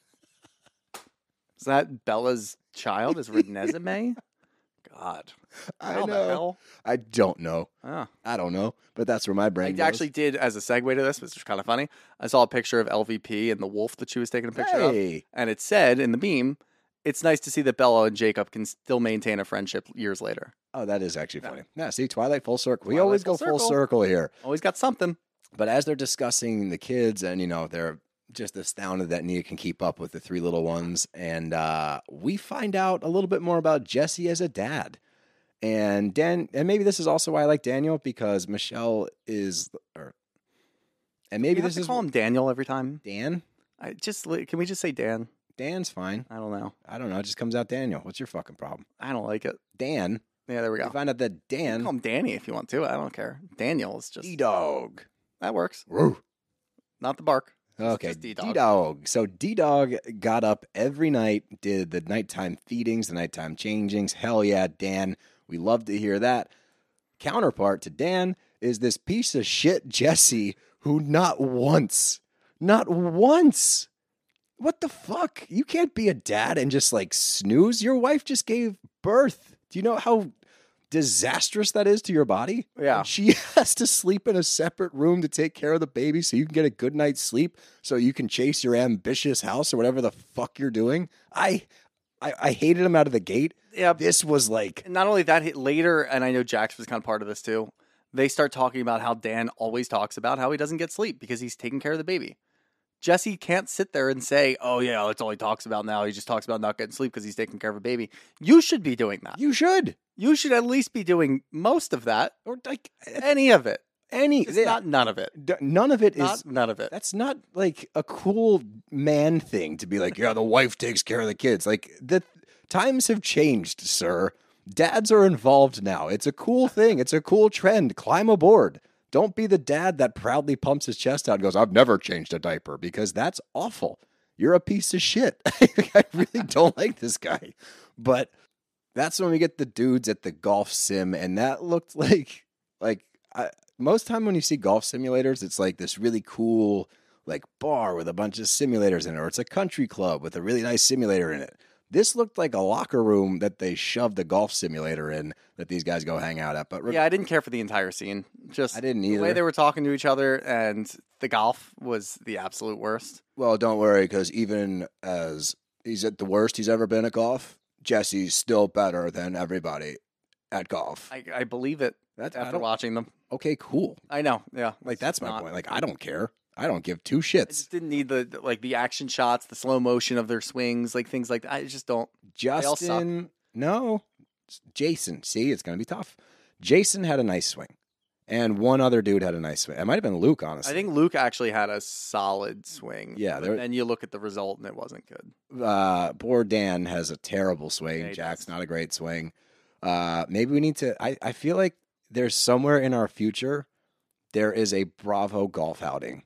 Is that Bella's child? Is Renesmee? God. I How know. the hell? I don't know. Oh. I don't know, but that's where my brain I goes. actually did, as a segue to this, which is kind of funny. I saw a picture of LVP and the wolf that she was taking a picture of. And it said in the meme, it's nice to see that Bella and Jacob can still maintain a friendship years later. Oh, that is actually funny. Yeah, see, Twilight full circle. We Twilight always go full full circle here. Always got something. But as they're discussing the kids, and they're just astounded that Nia can keep up with the 3 little ones, and we find out a little bit more about Jesse as a dad. And maybe this is also why I like Daniel, because Michelle is, and maybe this is call him Daniel every time. Dan. Can we just say Dan? Dan's fine. I don't know. It just comes out Daniel. What's your fucking problem? I don't like it. Dan. Yeah, there we go. We find out that You can Dan, call him Danny if you want to. I don't care. Daniel is just D-Dog. That works. Woo. Not the bark. Okay, just D-Dog. D-Dog. So D-Dog got up every night, did the nighttime feedings, the nighttime changings. Hell yeah, Dan. We love to hear that. Counterpart to Dan is this piece of shit Jesse, who not once, what the fuck? You can't be a dad and just like snooze. Your wife just gave birth. Do you know how disastrous that is to your body? Yeah. And she has to sleep in a separate room to take care of the baby so you can get a good night's sleep so you can chase your ambitious house or whatever the fuck you're doing. I hated him out of the gate. Yeah. This was like, Not only that, later, and I know Jax was kind of part of this too, they start talking about how Dan always talks about how he doesn't get sleep because he's taking care of the baby. Jesse can't sit there and say, oh, yeah, that's all he talks about now. He just talks about not getting sleep because he's taking care of a baby. You should be doing that. you should. You should at least be doing most of that, Or like any of it. any, Just not none of it. none of it is. Not none of it. That's not like a cool man thing to be like, yeah, the wife takes care of the kids. Like, the times have changed, sir. Dads are involved now. It's a cool thing. It's a cool trend. Climb aboard. Don't be the dad that proudly pumps his chest out and goes, I've never changed a diaper, because that's awful. You're a piece of shit. I really don't like this guy. But that's when we get the dudes at the golf sim, and that looked like most time when you see golf simulators, it's like this really cool like bar with a bunch of simulators in it, or it's a country club with a really nice simulator in it. This looked like a locker room that they shoved a golf simulator in that these guys go hang out at. But Yeah, I didn't care for the entire scene. Just I didn't the way either. they were talking to each other, and the golf was the absolute worst. Well, don't worry, because even as he's at the worst he's ever been at golf, Jesse's still better than everybody at golf. I believe it That's after watching them. okay, cool. I know, yeah. Like, It's that's my not- point. Like, I don't care. I don't give two I shits. just didn't need the action shots, the slow motion of their swings, like things like that. I just don't. all suck. Justin, no. Jason, see, it's going to be tough. Jason had a nice swing, and one other dude had a nice swing. It might have been Luke, honestly. I think Luke actually had a solid swing. Yeah, but then you look at the result and it wasn't good. Poor Dan has a terrible swing. Yeah, he Jack's does. not a great swing. Maybe we need to. I feel like there's somewhere in our future there is a Bravo golf outing,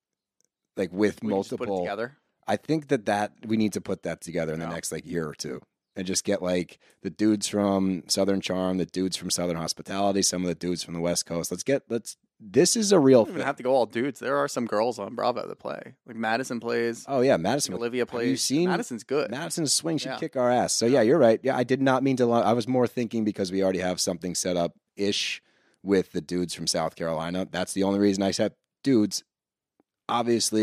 like with We can just put it multiple. together. I think that we need to put that together in the Yeah. next like year or two, and just get like the dudes from Southern Charm, the dudes from Southern Hospitality, some of the dudes from the West Coast. This is a real You don't thing. even have to go all dudes. There are some girls on Bravo that play. Like Madison plays. Oh yeah, Madison. Olivia plays. Have you seen Madison's good. Madison's swing should Yeah. kick our ass. So yeah, you're right. Yeah, I did not mean to. I was more thinking because we already have something set up ish with the dudes from South Carolina. That's the only reason I said dudes. Obviously,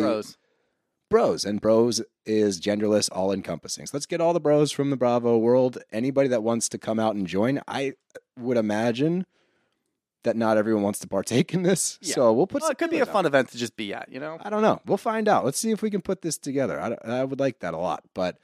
Bros. and bros is genderless, all encompassing. So let's get all the bros from the Bravo world. Anybody that wants to come out and join, I would imagine that not everyone wants to partake in this. Yeah. So we'll put. Well, it could be a feelers out. fun event to just be at, you know? I don't know. We'll find out. Let's see if we can put this together. I would like that a lot. But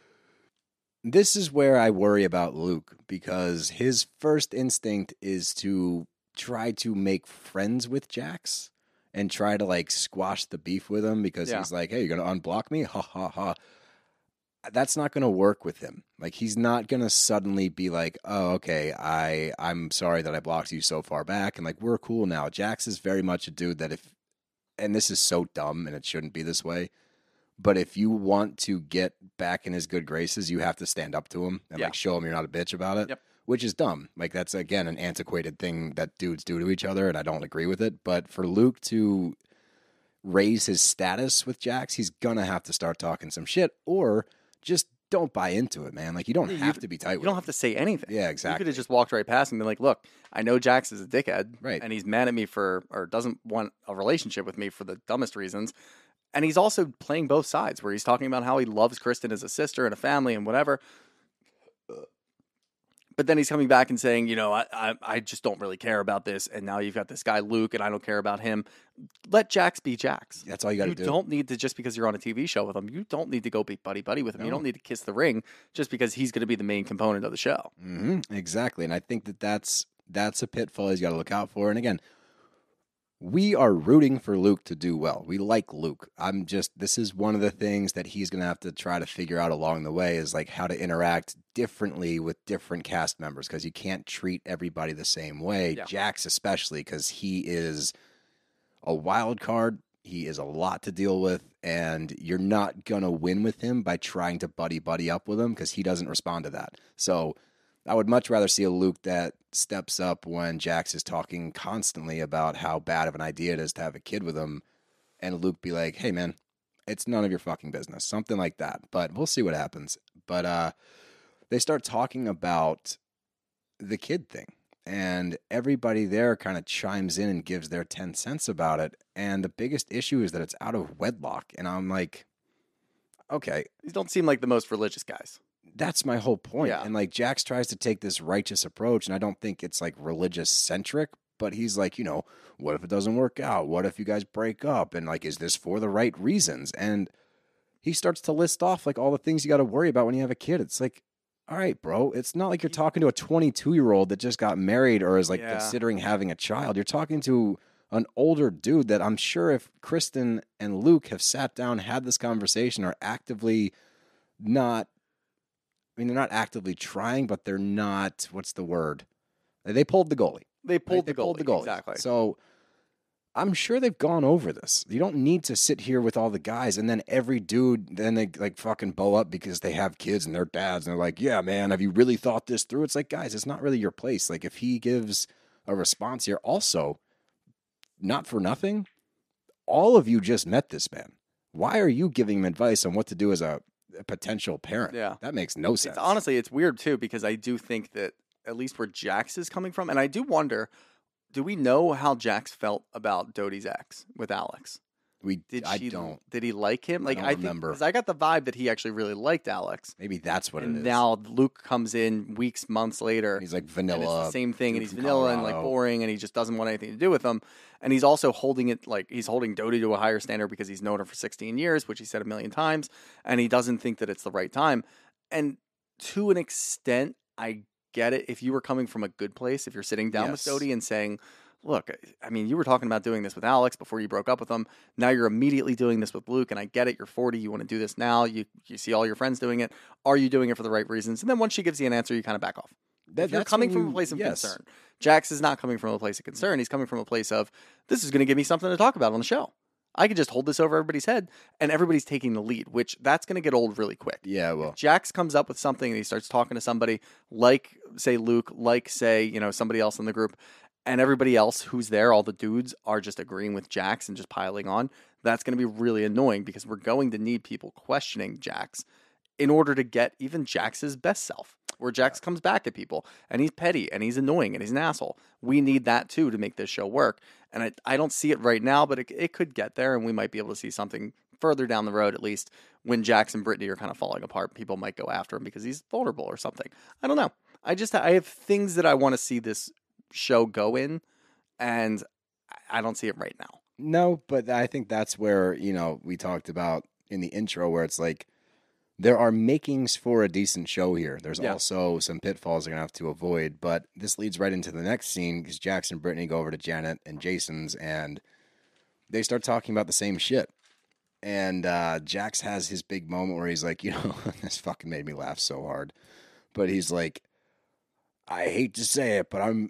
this is where I worry about Luke, because his first instinct is to try to make friends with Jax and try to like squash the beef with him, because Yeah. he's like, hey, you're going to unblock me? Ha ha ha. That's not going to work with him. Like, he's not going to suddenly be like, oh, okay, I'm sorry that I blocked you so far back. And like, we're cool now. Jax is very much a dude that and this is so dumb and it shouldn't be this way, but if you want to get back in his good graces, you have to stand up to him and Yeah. like show him you're not a bitch about it, Yep. which is dumb. Like, that's, again, an antiquated thing that dudes do to each other, and I don't agree with it. But for Luke to raise his status with Jax, he's going to have to start talking some shit, or just don't buy into it, man. Like, you don't have to be tight You with don't him. have to say anything. Yeah, You exactly. could have just walked right past him and been like, look, I know Jax is a dickhead. Right. And he's mad at me or doesn't want a relationship with me for the dumbest reasons. And he's also playing both sides, where he's talking about how he loves Kristen as a sister and a family and whatever. But then he's coming back and saying, you know, I just don't really care about this. And now you've got this guy, Luke, and I don't care about him. Let Jax be Jax. That's all you got to You do. don't need to, just because you're on a TV show with him, you don't need to go be buddy-buddy with him. You No. don't need to kiss the ring just because he's going to be the main component of the show. Exactly. And I think that's a pitfall he's got to look out for. And again, we are rooting for Luke to do well. We like Luke. This is one of the things that he's going to have to try to figure out along the way, is like how to interact differently with different cast members because you can't treat everybody the same way. Yeah. Jax especially, because he is a wild card. He is a lot to deal with, and you're not going to win with him by trying to buddy up with him because he doesn't respond to that. So I would much rather see a Luke that steps up when Jax is talking constantly about how bad of an idea it is to have a kid with him, and Luke be like, hey, man, it's none of your fucking business. Something like that. But we'll see what happens. But they start talking about the kid thing. And everybody there kind of chimes in and gives their 10 cents about it. And the biggest issue is that it's out of wedlock. And I'm like, okay. These don't seem like the most religious guys. That's my whole point. Yeah. And like Jax tries to take this righteous approach, and I don't think it's like religious centric, but he's like, what if it doesn't work out? What if you guys break up? And like, is this for the right reasons? And he starts to list off like all the things you got to worry about when you have a kid. It's like, all right, bro, it's not like you're talking to a 22-year-old that just got married or is like considering having a child. You're talking to an older dude that I'm sure if Kristen and Luke have sat down, had this conversation, are actively not, they're not actively trying, but they're not, what's the word? They pulled the goalie. They pulled Right? the goalie. Exactly. So I'm sure they've gone over this. You don't need to sit here with all the guys and then every dude, then they like fucking bow up because they have kids and their dads and they're like, yeah, man, have you really thought this through? It's like, guys, it's not really your place. Like if he gives a response here, also, not for nothing, all of you just met this man. Why are you giving him advice on what to do as a potential parent? Yeah. That makes no sense. Honestly, it's weird too, because I do think that at least where Jax is coming from, and I do wonder, do we know how Jax felt about Dodie's ex with Alex? Did he like him? Like, I don't remember. Because I got the vibe that he actually really liked Alex. Maybe that's what it is. And now Luke comes in weeks, months later. He's like vanilla. And it's the same thing, and dude he's from vanilla and like Colorado. boring, and he just doesn't want anything to do with them. And he's also holding it like he's holding Dodie to a higher standard because he's known her for 16 years, which he said a million times, and he doesn't think that it's the right time. And to an extent, I get it. If you were coming from a good place, if you're sitting down with Dodie and saying, look, I mean, you were talking about doing this with Alex before you broke up with him. Now you're immediately doing this with Luke, and I get it. You're 40. You want to do this now. You see all your friends doing it. Are you doing it for the right reasons? And then once she gives you an answer, you kind of back off. If you're coming from a place of concern. Jax is not coming from a place of concern. He's coming from a place of, this is going to give me something to talk about on the show. I could just hold this over everybody's head, and everybody's taking the lead, which that's going to get old really quick. Yeah, well. If Jax comes up with something and he starts talking to somebody like, say, Luke, like, say, somebody else in the group, and everybody else who's there, all the dudes, are just agreeing with Jax and just piling on, that's going to be really annoying because we're going to need people questioning Jax in order to get even Jax's best self, where Jax comes back at people, and he's petty, and he's annoying, and he's an asshole. We need that, too, to make this show work. And I don't see it right now, but it could get there, and we might be able to see something further down the road, at least, when Jax and Brittany are kind of falling apart. People might go after him because he's vulnerable or something. I don't know. I have things that I want to see this show go in, and I don't see it right now. No, but I think that's where, we talked about in the intro where it's like, there are makings for a decent show here. There's also some pitfalls they're going to have to avoid, but this leads right into the next scene because Jax and Brittany go over to Janet and Jason's, and they start talking about the same shit. And Jax has his big moment where he's like, this fucking made me laugh so hard. But he's like, I hate to say it, but I'm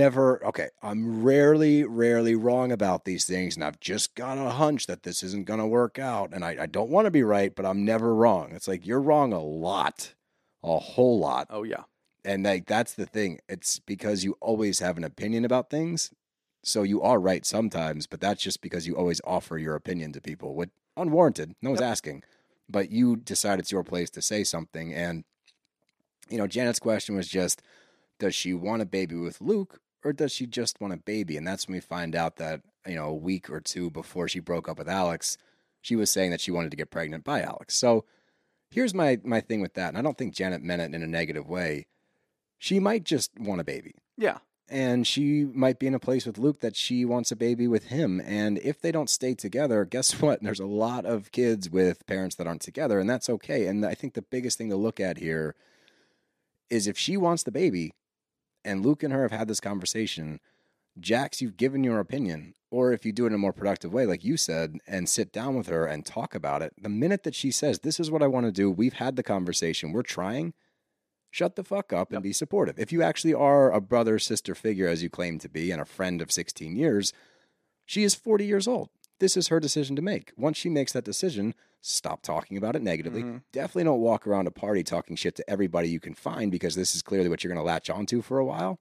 rarely wrong about these things, and I've just got a hunch that this isn't going to work out, and I don't want to be right, but I'm never wrong. It's like, you're wrong a lot, a whole lot. Oh, yeah. And that's the thing. It's because you always have an opinion about things, so you are right sometimes, but that's just because you always offer your opinion to people, with unwarranted. No one's asking, but you decide it's your place to say something, and, Janet's question was just, does she want a baby with Luke, or does she just want a baby? And that's when we find out that, a week or two before she broke up with Alex, she was saying that she wanted to get pregnant by Alex. So here's my thing with that. And I don't think Janet meant it in a negative way. She might just want a baby. Yeah. And she might be in a place with Luke that she wants a baby with him. And if they don't stay together, guess what? There's a lot of kids with parents that aren't together, and that's okay. And I think the biggest thing to look at here is if she wants the baby, and Luke and her have had this conversation, Jax, you've given your opinion. Or if you do it in a more productive way, like you said, and sit down with her and talk about it, the minute that she says, this is what I want to do, we've had the conversation, we're trying, shut the fuck up and be supportive. If you actually are a brother sister figure as you claim to be and a friend of 16 years, she is 40 years old. This is her decision to make. Once she makes that decision, stop talking about it negatively. Definitely don't walk around a party talking shit to everybody you can find, because this is clearly what you're going to latch onto for a while.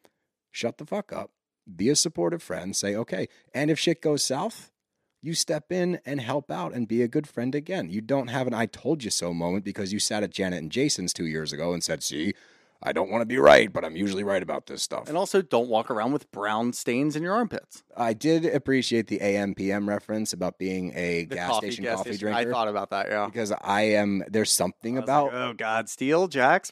Shut the fuck up. Be a supportive friend. Say, okay. And if shit goes south, you step in and help out and be a good friend again. You don't have an I told you so moment because you sat at Janet and Jason's 2 years ago and said, see, I don't want to be right, but I'm usually right about this stuff. And also, don't walk around with brown stains in your armpits. I did appreciate the AM PM reference about being a gas station coffee drinker. I thought about that, yeah. Because there's something I was about, like, oh God, Steele, Jax.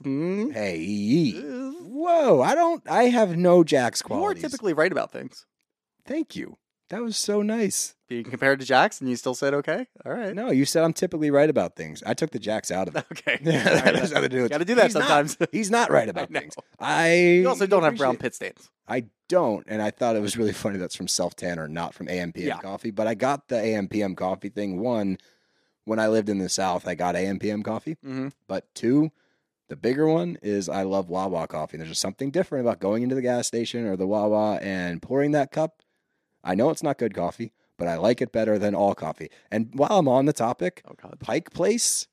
hey, whoa, I have no Jax You are qualities. typically right about things. Thank you. That was so nice. Being compared to Jax, and you still said okay? All right. No, you said I'm typically right about things. I took the Jax out of it. Okay. Yeah, that has nothing to do with it. Got to do that He's sometimes. He's not right about I know. things. You also don't have brown pit stains. I don't, and I thought it was really funny that's from Self Tanner, not from AM/PM coffee. But I got the AM/PM coffee thing. One, when I lived in the South, I got AM/PM coffee. Mm-hmm. But two, the bigger one is I love Wawa coffee. There's just something different about going into the gas station or the Wawa and pouring that cup. I know it's not good coffee, but I like it better than all coffee. And while I'm on the topic, Pike Place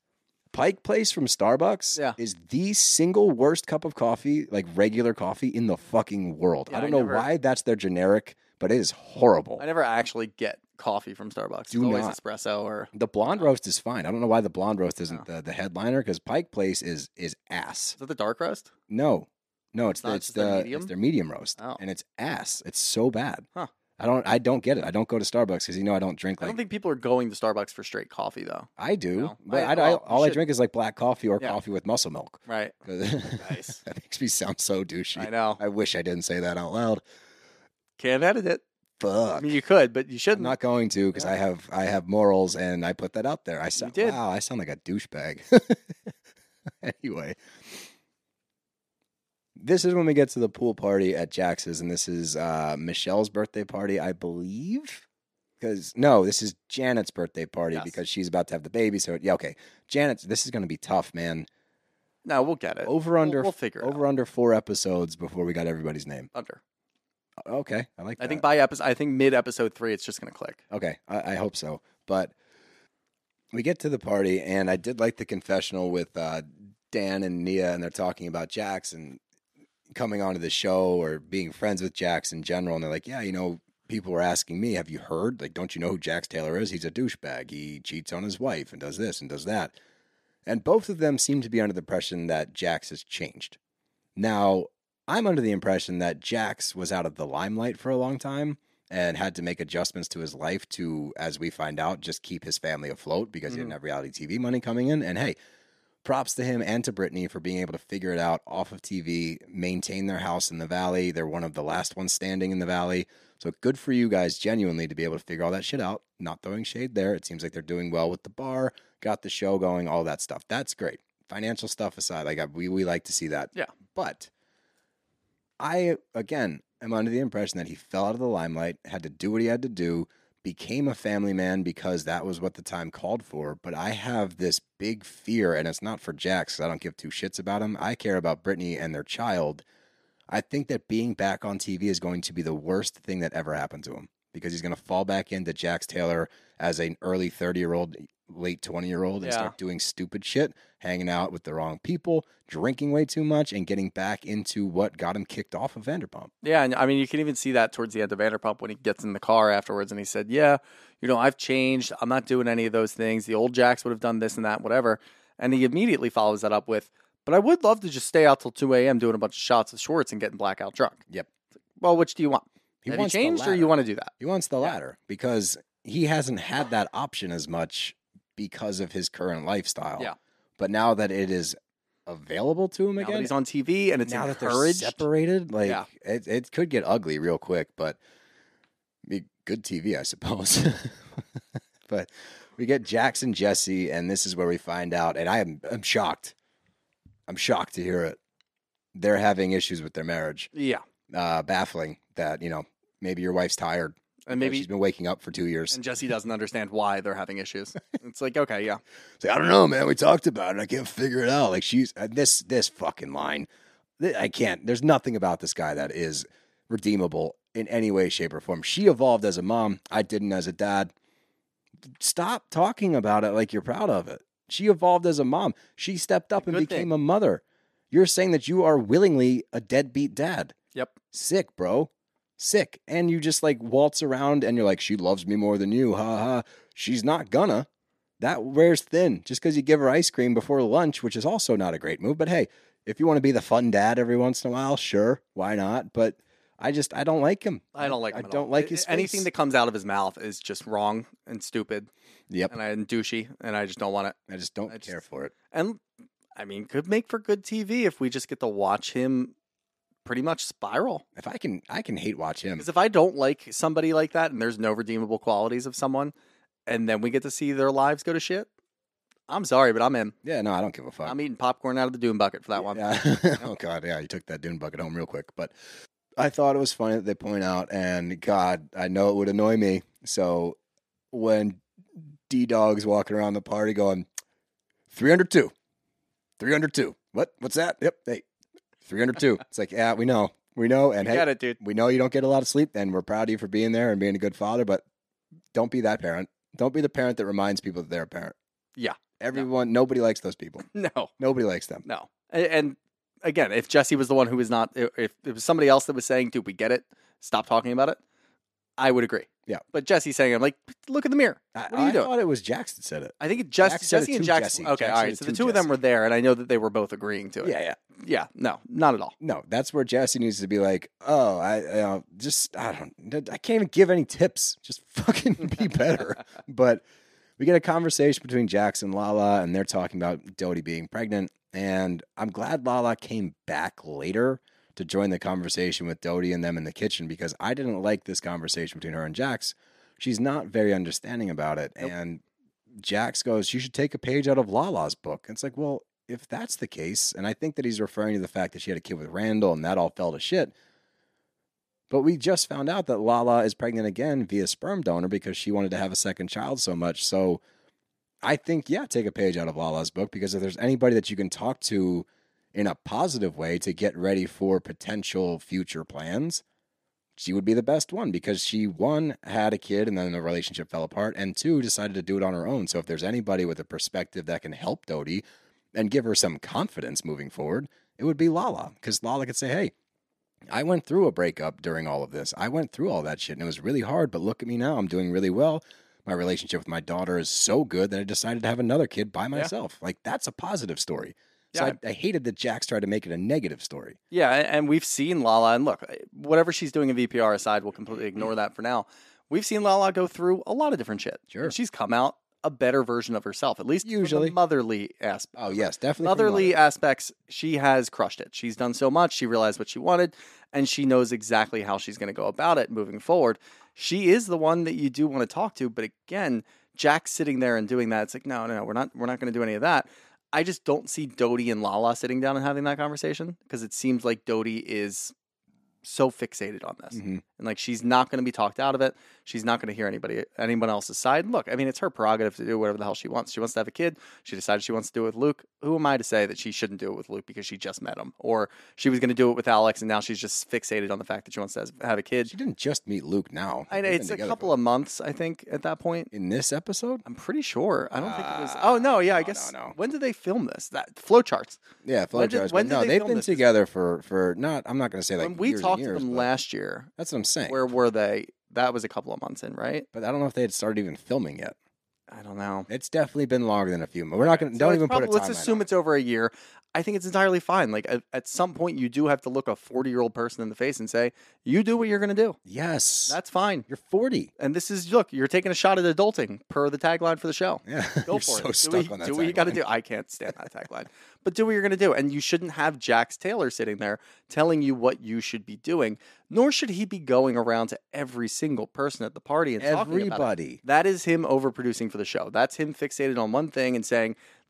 from Starbucks is the single worst cup of coffee, like regular coffee, in the fucking world. Yeah, I don't know why that's their generic, but it is horrible. I never actually get coffee from Starbucks. Do it's always not. espresso or The blonde roast is fine. I don't know why the blonde roast isn't the headliner, because Pike Place is ass. Is that the dark roast? No, it's their their medium roast, Oh. and it's ass. It's so bad. Huh. I don't get it. I don't go to Starbucks because I don't drink. I don't think people are going to Starbucks for straight coffee though. I do, No. but Well, all I should. drink is like black coffee or coffee with muscle milk. Right. Nice. That makes me sound so douchey. I know. I wish I didn't say that out loud. Can't edit it. Fuck. I mean, you could, but you I'm shouldn't. not going to because I have morals and I put that out there. I sound did. Wow, I sound like a douchebag. Anyway, this is when we get to the pool party at Jax's, and this is Michelle's birthday party, I believe. This is Janet's birthday party because she's about to have the baby. So okay, Janet, this is going to be tough, man. No, we'll get it. We'll figure it out. Under 4 episodes before we got everybody's name. Under. Okay, I like that. I think mid episode 3, it's just going to click. Okay, I hope so. But we get to the party, and I did like the confessional with Dan and Nia, and they're talking about Jax and coming onto the show or being friends with Jax in general. And they're like, yeah, people were asking me, have you heard? Like, don't you know who Jax Taylor is? He's a douchebag. He cheats on his wife and does this and does that. And both of them seem to be under the impression that Jax has changed. Now, I'm under the impression that Jax was out of the limelight for a long time and had to make adjustments to his life to, as we find out, just keep his family afloat because he didn't have reality TV money coming in. And hey, props to him and to Brittany for being able to figure it out off of TV, maintain their house in the Valley. They're one of the last ones standing in the Valley. So good for you guys, genuinely, to be able to figure all that shit out. Not throwing shade there. It seems like they're doing well with the bar, got the show going, all that stuff. That's great. Financial stuff aside, we like to see that. Yeah. But I, again, am under the impression that he fell out of the limelight, had to do what he had to do, became a family man because that was what the time called for. But I have this big fear, and it's not for Jax because I don't give 2 shits about him. I care about Brittany and their child. I think that being back on TV is going to be the worst thing that ever happened to him because he's going to fall back into Jax Taylor as an early 30-year-old, late 20-year-old and start doing stupid shit, hanging out with the wrong people, drinking way too much, and getting back into what got him kicked off of Vanderpump. Yeah, and I mean, you can even see that towards the end of Vanderpump when he gets in the car afterwards and he said, yeah, I've changed. I'm not doing any of those things. The old Jax would have done this and that, whatever. And he immediately follows that up with, but I would love to just stay out till 2 a.m. doing a bunch of shots of Schwartz and getting blackout drunk. Yep. Well, which do you want? Have you changed or you want to do that? He wants the latter because he hasn't had that option as much because of his current lifestyle. Yeah. But now that it is available to him Now again, that he's on TV and it's now encouraged. that they're separated, it could get ugly real quick, but be good TV, I suppose. But we get Jax and Jesse, and this is where we find out, and I'm shocked. I'm shocked to hear it. They're having issues with their marriage. Yeah. Baffling that, maybe your wife's tired. And maybe she's been waking up for 2 years. and Jesse doesn't understand why they're having issues. It's like, okay, yeah. It's like, I don't know, man. We talked about it. I can't figure it out. Like she's this fucking line. I can't. There's nothing about this guy that is redeemable in any way, shape, or form. She evolved as a mom. I didn't as a dad. Stop talking about it like you're proud of it. She evolved as a mom. She stepped up and became a mother. You're saying that you are willingly a deadbeat dad. Yep. Sick, bro. Sick. And you just like waltz around and you're like, she loves me more than you. Ha ha. She's not gonna. That wears thin just because you give her ice cream before lunch, which is also not a great move. But hey, if you want to be the fun dad every once in a while, sure. Why not? But I don't like him. I don't like him. I don't like his anything face. that comes out of his mouth is just wrong and stupid. Yep. And douchey, and I just don't want it. I just don't care for it. And I mean, could make for good TV if we just get to watch him pretty much spiral. If I can hate watch him. Because if I don't like somebody like that and there's no redeemable qualities of someone, and then we get to see their lives go to shit, I'm sorry, but I'm in. Yeah, no, I don't give a fuck. I'm eating popcorn out of the Dune bucket for that one. Yeah. Oh, God, yeah, you took that Dune bucket home real quick. But I thought it was funny that they point out, and God, I know it would annoy me. So when D-Dog's walking around the party going, 302. What's that? Yep, hey, 302. It's like, yeah, we know. And hey, Get it, dude. we know you don't get a lot of sleep, and we're proud of you for being there and being a good father, but don't be that parent. Don't be the parent that reminds people that they're a parent. Yeah. Nobody likes those people. No. Nobody likes them. No. And again, if Jesse was the one who was not, if it was somebody else that was saying, dude, we get it, stop talking about it, I would agree. Yeah. But Jesse's saying, I'm like, look in the mirror. What are you doing? I thought it was Jax that said it. I think it Jax said it Jesse and to Jax. Jesse. Okay, Jax all said right. it So to the two of them Jesse. were there, and I know that they were both agreeing to it. Yeah. Yeah, no, not at all. No, that's where Jesse needs to be like, oh, I can't even give any tips. Just fucking be better. But we get a conversation between Jax and Lala, and they're talking about Dodie being pregnant. And I'm glad Lala came back later to join the conversation with Dodie and them in the kitchen, because I didn't like this conversation between her and Jax. She's not very understanding about it. Nope. And Jax goes, you should take a page out of Lala's book. And it's like, well, if that's the case, and I think that he's referring to the fact that she had a kid with Randall and that all fell to shit. But we just found out that Lala is pregnant again via sperm donor because she wanted to have a second child so much. So I think, yeah, take a page out of Lala's book, because if there's anybody that you can talk to in a positive way to get ready for potential future plans, she would be the best one, because she, one, had a kid and then the relationship fell apart, and two, decided to do it on her own. So if there's anybody with a perspective that can help Dodie and give her some confidence moving forward, it would be Lala, because Lala could say, hey, I went through a breakup during all of this. I went through all that shit, and it was really hard, but look at me now. I'm doing really well. My relationship with my daughter is so good that I decided to have another kid by myself. Yeah. Like, that's a positive story. So yeah. I hated that Jax tried to make it a negative story. Yeah, and we've seen Lala, and look, whatever she's doing in VPR aside, we'll completely ignore that for now. We've seen Lala go through a lot of different shit. Sure. And she's come out a better version of herself, at least usually from the motherly aspect. Oh, yes, definitely. Motherly aspects, she has crushed it. She's done so much. She realized what she wanted, and she knows exactly how she's going to go about it moving forward. She is the one that you do want to talk to, but again, Jax sitting there and doing that, it's like, no, we're not going to do any of that. I just don't see Dodie and Lala sitting down and having that conversation, because it seems like Dodie is so fixated on this. Mm-hmm. And like, she's not going to be talked out of it. She's not going to hear anyone else's side. Look, I mean, it's her prerogative to do whatever the hell she wants. She wants to have a kid. She decided she wants to do it with Luke. Who am I to say that she shouldn't do it with Luke because she just met him? Or she was going to do it with Alex, and now she's just fixated on the fact that she wants to have a kid. She didn't just meet Luke now. It's a couple of months, I think, at that point. In this episode? I'm pretty sure. I don't think it was. Oh, no, yeah, I guess. No. When did they film this? That flowcharts. Yeah, flowcharts. No, they've been together for not, I'm not going to say like when we years talked and years, to them last year. That's what I'm saying. Where were they? That was a couple of months in, right? But I don't know if they had started even filming yet. I don't know. It's definitely been longer than a few months. We're not going to, don't even put a timeline. Let's assume it's over a year. I think it's entirely fine. Like, at some point, you do have to look a 40-year-old person in the face and say, you do what you're going to do. Yes. That's fine. You're 40. And this is, look, you're taking a shot at adulting, per the tagline for the show. Yeah. Go you're for so it. Stuck on that do what you got to do. I can't stand that tagline. But do what you're going to do. And you shouldn't have Jax Taylor sitting there telling you what you should be doing, nor should he be going around to every single person at the party and talking about it. That is him overproducing for the show. That's him fixated on one thing and saying,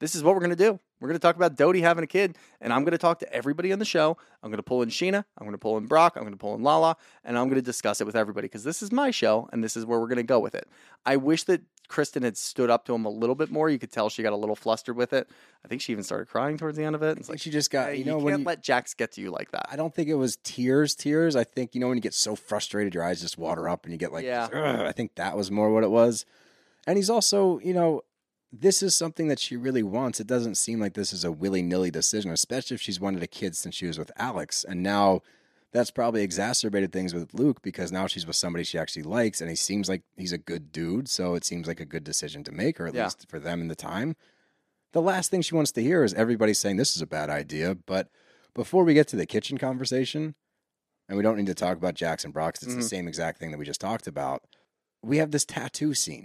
this is what we're going to do. We're going to talk about Dodie having a kid, and I'm going to talk to everybody on the show. I'm going to pull in Sheena. I'm going to pull in Brock. I'm going to pull in Lala, and I'm going to discuss it with everybody because this is my show, and this is where we're going to go with it. I wish that Kristen had stood up to him a little bit more. You could tell she got a little flustered with it. I think she even started crying towards the end of it. It's like like, she just got, hey, you know, you when can't let Jax get to you like that. I don't think it was tears. I think, you know, when you get so frustrated, your eyes just water up and you get like, Yeah. "Ugh," I think that was more what it was. And he's also, you know, this is something that she really wants. It doesn't seem like this is a willy-nilly decision, especially if she's wanted a kid since she was with Alex. And now that's probably exacerbated things with Luke because now she's with somebody she actually likes, and he seems like he's a good dude, so it seems like a good decision to make, or at least for them in the time. The last thing she wants to hear is everybody saying this is a bad idea. But before we get to the kitchen conversation, and we don't need to talk about Jax and Brock, 'cause it's the same exact thing that we just talked about, we have this tattoo scene.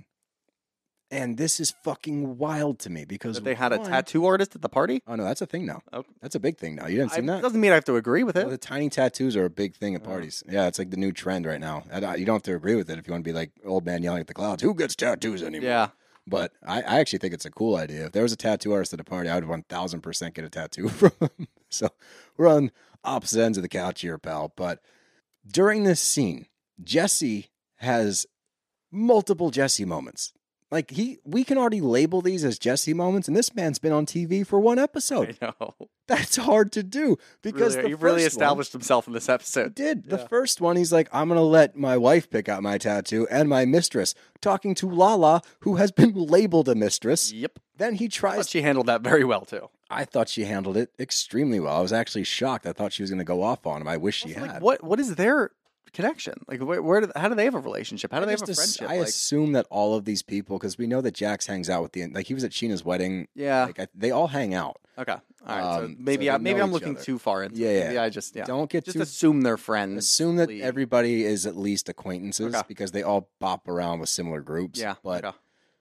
And this is fucking wild to me because That they had a tattoo artist at the party? Oh no, that's a thing now. Okay. That's a big thing now. You didn't see that? Doesn't mean I have to agree with it. Well, the tiny tattoos are a big thing at parties. Yeah, it's like the new trend right now. You don't have to agree with it if you want to be like old man yelling at the clouds. Who gets tattoos anymore? Yeah. But I actually think it's a cool idea. If there was a tattoo artist at a party, I would 1,000% get a tattoo from him. So we're on opposite ends of the couch here, pal. But during this scene, Jesse has multiple Jesse moments. Like we can already label these as Jesse moments, and this man's been on TV for one episode. I know. That's hard to do because He really established himself in this episode. Did the first one? He's like, I'm gonna let my wife pick out my tattoo and my mistress. Talking to Lala, who has been labeled a mistress. Yep. Then he I tries. thought she handled that very well too. I thought she handled it extremely well. I was actually shocked. I thought she was gonna go off on him. I wish she had. Like, what is their connection? Like, how do they have a relationship? How do they have a friendship? I assume that all of these people, because we know that Jax hangs out with he was at Sheena's wedding. Yeah. They all hang out. Okay. All right. So maybe so I'm know looking each other. too far into Yeah, it. yeah. Maybe I just Don't get just too assume they're friends. Assume that please. everybody is at least acquaintances Okay. because they all bop around with similar groups. Yeah. But okay.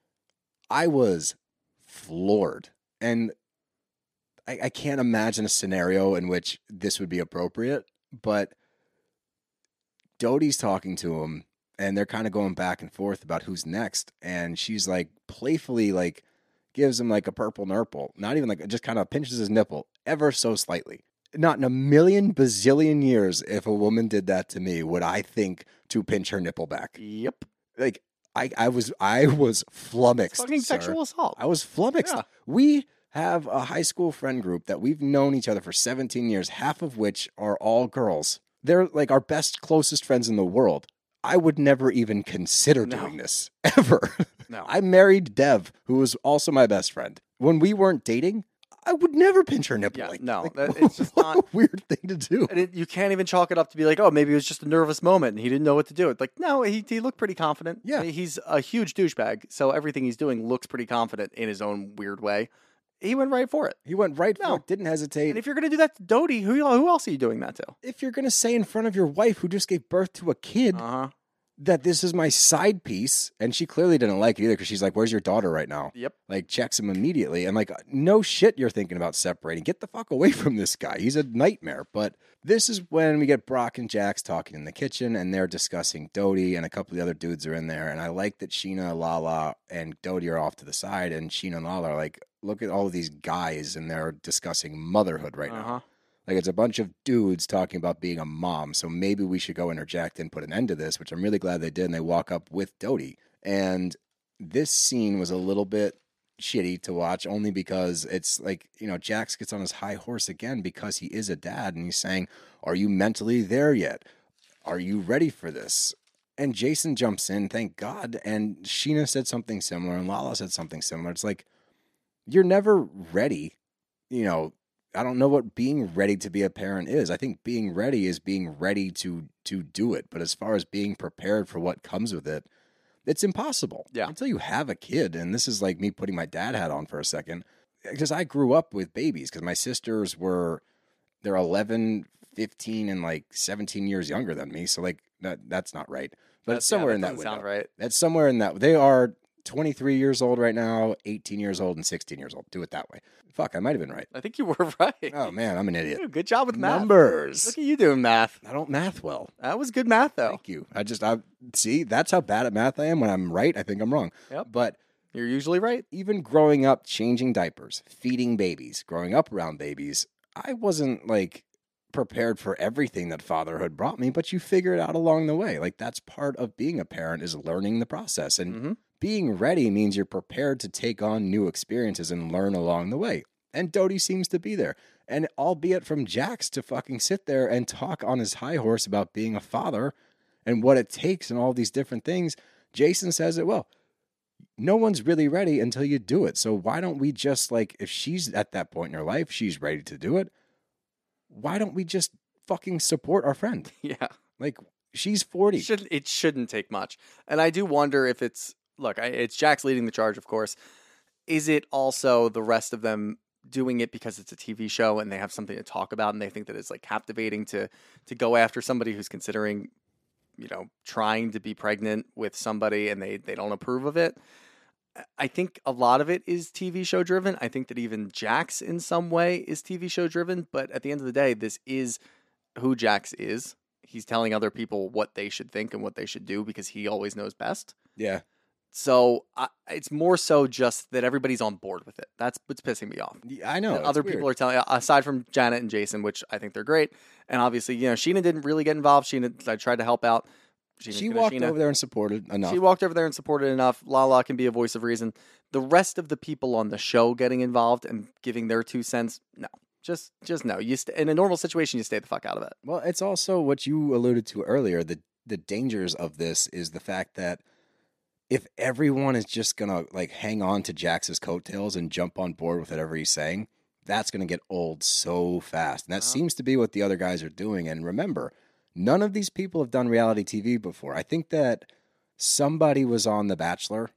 I was floored. And I can't imagine a scenario in which this would be appropriate, but Dodie's talking to him and they're kind of going back and forth about who's next. And she's like playfully like gives him like a purple nurple, not even like just kind of pinches his nipple ever so slightly. Not in a million bazillion years, if a woman did that to me, would I think to pinch her nipple back. Yep. Like I was flummoxed. Fucking sir. sexual assault. I was flummoxed. Yeah. We have a high school friend group that we've known each other for 17 years, half of which are all girls. They're like our best, closest friends in the world. I would never even consider doing this, ever. No. I married Dev, who was also my best friend. When we weren't dating, I would never pinch her nipple. Yeah, like, it's just what not a weird thing to do. And you can't even chalk it up to be like, oh, maybe it was just a nervous moment and he didn't know what to do. It's like, no, he looked pretty confident. Yeah. I mean, he's a huge douchebag, so everything he's doing looks pretty confident in his own weird way. He went right for it. He went right No. for it, didn't hesitate. And if you're going to do that to Dodie, who else are you doing that to? If you're going to say in front of your wife who just gave birth to a kid Uh-huh. that this is my side piece, and she clearly didn't like it either because she's like, where's your daughter right now? Yep. Like, checks him immediately. And like, no shit you're thinking about separating. Get the fuck away from this guy. He's a nightmare. But this is when we get Brock and Jax talking in the kitchen, and they're discussing Dodie, and a couple of the other dudes are in there. And I like that Sheena, Lala, and Dodie are off to the side, and Sheena and Lala are like, look at all of these guys, and they're discussing motherhood right now. Like, it's a bunch of dudes talking about being a mom, so maybe we should go interject and put an end to this, which I'm really glad they did, and they walk up with Dodie. And this scene was a little bit shitty to watch, only because it's like, you know, Jax gets on his high horse again because he is a dad, and he's saying, are you mentally there yet? Are you ready for this? And Jason jumps in, thank God, and Sheena said something similar, and Lala said something similar. It's like, you're never ready, you know. I don't know what being ready to be a parent is. I think being ready is being ready to do it. But as far as being prepared for what comes with it, it's impossible. Yeah. Until you have a kid. And this is like me putting my dad hat on for a second. Because I grew up with babies. Because my sisters they're 11, 15, and like 17 years younger than me. So like that's not right. But it's somewhere in that window. Sound right. That's somewhere in that. They are 23 years old right now, 18 years old, and 16 years old. Do it that way. Fuck, I might have been right. I think you were right. Oh, man, I'm an idiot. Dude, good job with math. Numbers. Look at you doing math. I don't math well. That was good math, though. Thank you. I see, that's how bad at math I am. When I'm right, I think I'm wrong. Yep. But You're usually right. Even growing up, changing diapers, feeding babies, growing up around babies, I wasn't like prepared for everything that fatherhood brought me, but you figure it out along the way. Like that's part of being a parent is learning the process. And being ready means you're prepared to take on new experiences and learn along the way. And Dodie seems to be there. And albeit from Jax to fucking sit there and talk on his high horse about being a father and what it takes and all these different things, Jason says it well. No one's really ready until you do it. So why don't we just like, if she's at that point in her life, she's ready to do it. Why don't we just fucking support our friend? Yeah. Like she's 40. It shouldn't take much. And I do wonder if it's Jax leading the charge, of course. Is it also the rest of them doing it because it's a TV show and they have something to talk about and they think that it's like captivating to go after somebody who's considering, trying to be pregnant with somebody and they don't approve of it? I think a lot of it is TV show driven. I think that even Jax in some way is TV show driven, but at the end of the day, this is who Jax is. He's telling other people what they should think and what they should do because he always knows best. Yeah. So it's more so just that everybody's on board with it. That's what's pissing me off. Yeah, I know. Other people are telling, aside from Janet and Jason, which I think they're great. And obviously, Sheena didn't really get involved. I tried to help out. She walked over there and supported enough. She walked over there and supported enough. Lala can be a voice of reason. The rest of the people on the show getting involved and giving their 2 cents, no. Just no. In a normal situation, you stay the fuck out of it. Well, it's also what you alluded to earlier. The dangers of this is the fact that if everyone is just going to like hang on to Jax's coattails and jump on board with whatever he's saying, that's going to get old so fast. And that seems to be what the other guys are doing. And remember, none of these people have done reality TV before. I think that somebody was on The Bachelor.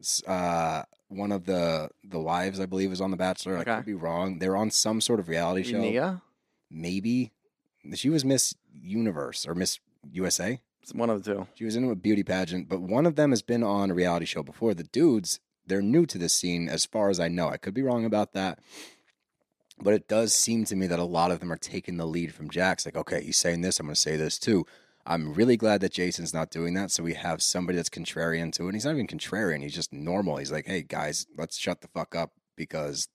One of the wives, I believe, was on The Bachelor. Okay. I could be wrong. They're on some sort of reality show. Nia? Maybe. She was Miss Universe or Miss USA. It's one of the two. She was in a beauty pageant, but one of them has been on a reality show before. The dudes, they're new to this scene as far as I know. I could be wrong about that. But it does seem to me that a lot of them are taking the lead from Jax. Like, okay, he's saying this, I'm going to say this too. I'm really glad that Jason's not doing that. So we have somebody that's contrarian to it. And he's not even contrarian. He's just normal. He's like, hey, guys, let's shut the fuck up because...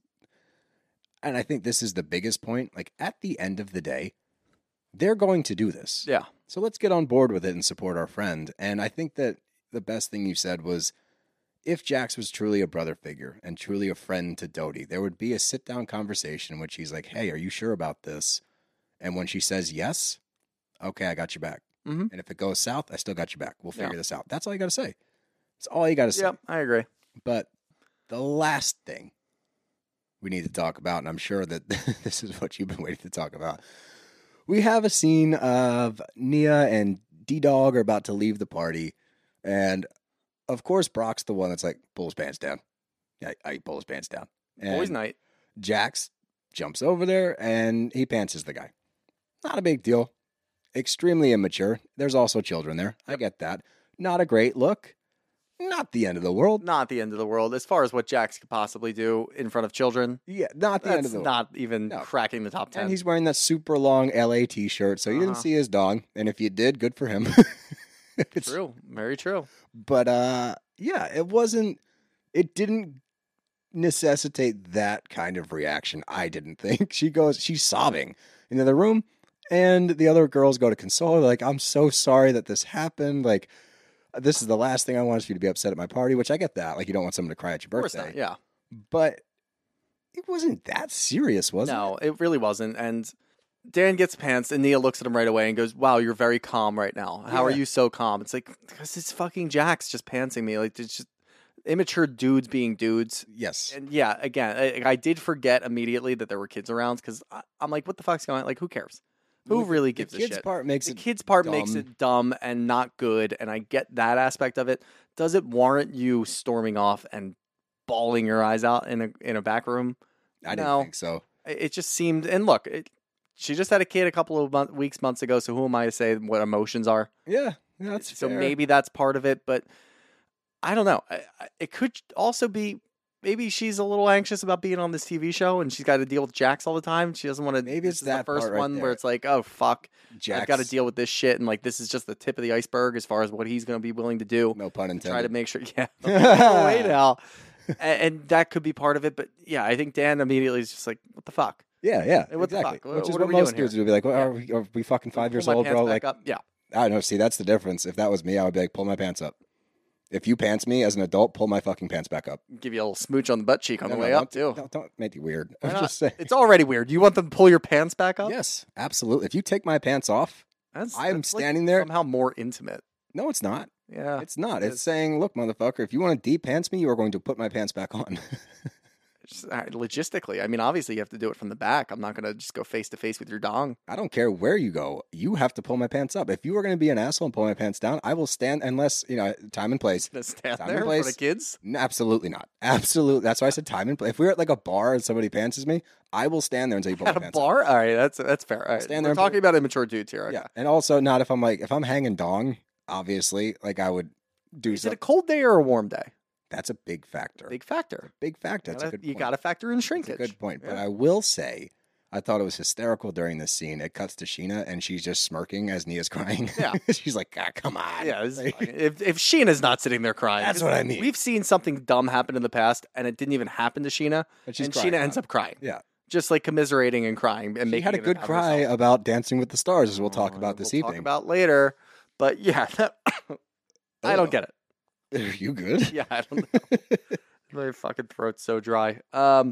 And I think this is the biggest point. Like, at the end of the day, they're going to do this. Yeah. So let's get on board with it and support our friend. And I think that the best thing you said was if Jax was truly a brother figure and truly a friend to Dodie, there would be a sit-down conversation in which he's like, hey, are you sure about this? And when she says yes, okay, I got your back. Mm-hmm. And if it goes south, I still got your back. We'll figure this out. That's all you got to say. That's all you got to say. Yep, I agree. But the last thing we need to talk about, and I'm sure that this is what you've been waiting to talk about, we have a scene of Nia and D-Dog are about to leave the party. And, of course, Brock's the one that's like, pull his pants down. Yeah, I pull his pants down. And boys' night. Jax jumps over there, and he pantses the guy. Not a big deal. Extremely immature. There's also children there. I get that. Not a great look. Not the end of the world. Not the end of the world. As far as what Jax could possibly do in front of children. Yeah, not the end of the world. Not even cracking the top 10. And he's wearing that super long LA t-shirt, so you didn't see his dong. And if you did, good for him. True. Very true. But, yeah, it didn't necessitate that kind of reaction, I didn't think. She's sobbing in the other room, and the other girls go to console her, like, I'm so sorry that this happened, like, this is the last thing I want you to be upset at my party, which I get that. Like, you don't want someone to cry at your birthday. Of course not, yeah. But it wasn't that serious, was it? No, it really wasn't. And Dan gets pants, and Nia looks at him right away and goes, wow, you're very calm right now. How are you so calm? It's like, because it's fucking Jax just pantsing me. Like, it's just immature dudes being dudes. Yes. And yeah, again, I did forget immediately that there were kids around because I'm like, what the fuck's going on? Like, who cares? Who really gives a shit? The kids part makes it dumb and not good, and I get that aspect of it. Does it warrant you storming off and bawling your eyes out in a back room? I didn't think so. It just seemed, and look, she just had a kid a couple of months ago, so who am I to say what emotions are? Yeah, that's so fair. Maybe that's part of it, but I don't know. It could also be. Maybe she's a little anxious about being on this TV show, and she's got to deal with Jax all the time. She doesn't want to. Maybe it's that the first part right one there. where it's like, oh fuck, Jax. I've got to deal with this shit, and like this is just the tip of the iceberg as far as what he's going to be willing to do. No pun intended. Try to make sure. Yeah. Wait now. and that could be part of it. But yeah, I think Dan immediately is just like, what the fuck? Yeah, yeah, Hey, what the exactly. fuck? Which is What are what we most doing dudes would be like. Well, are we fucking 5 years Pull my old, pants bro? back Like, up. Yeah. I don't know. See, that's the difference. If that was me, I would be like, pull my pants up. If you pants me as an adult, pull my fucking pants back up. Give you a little smooch on the butt cheek on No, the no, way up, don't- too. Don't make it weird. Why I'm not? just saying. It's already weird. You want them to pull your pants back up? Yes, absolutely. If you take my pants off, That's I'm like standing there. somehow more intimate. no, it's not. Yeah. It's not. it It's is. saying, look, motherfucker, if you want to de-pants me, you are going to put my pants back on. Just, logistically, I mean, obviously you have to do it from the back. I'm not going to just go face to face with your dong. I don't care where you go. You have to pull my pants up. If you are going to be an asshole and pull my pants down, I will stand unless, time and place. Gonna stand Time there and for the place. kids. No, absolutely not. Absolutely. That's why I said time and place. If we're at like a bar and somebody pantses me, I will stand there until you pull At my a pants up. bar? All right, that's fair. All right. Stand We're there and talking about immature dudes here. Okay. Yeah. And also not if I'm hanging dong, obviously, like I would do Is it a something. cold day or a warm day? That's a big factor. Big factor. Big factor. That's a good You point. got to factor in That's shrinkage. a good point. But Yeah. I will say, I thought it was hysterical during this scene. It cuts to Sheena and she's just smirking as Nia's crying. Yeah. She's like, God, come on. Yeah, this is Like, fine. if Sheena's not sitting there crying, That's 'cause what I mean. We've seen something dumb happen in the past, and it didn't even happen to Sheena, But she's and crying Sheena about ends it. up crying, Yeah. just like commiserating and crying, and She making had a it good about cry herself. about Dancing with the Stars, as we'll talk about this We'll evening. Talk about later, but yeah, I don't get it. Are you good? Yeah, I don't know. My fucking throat's so dry.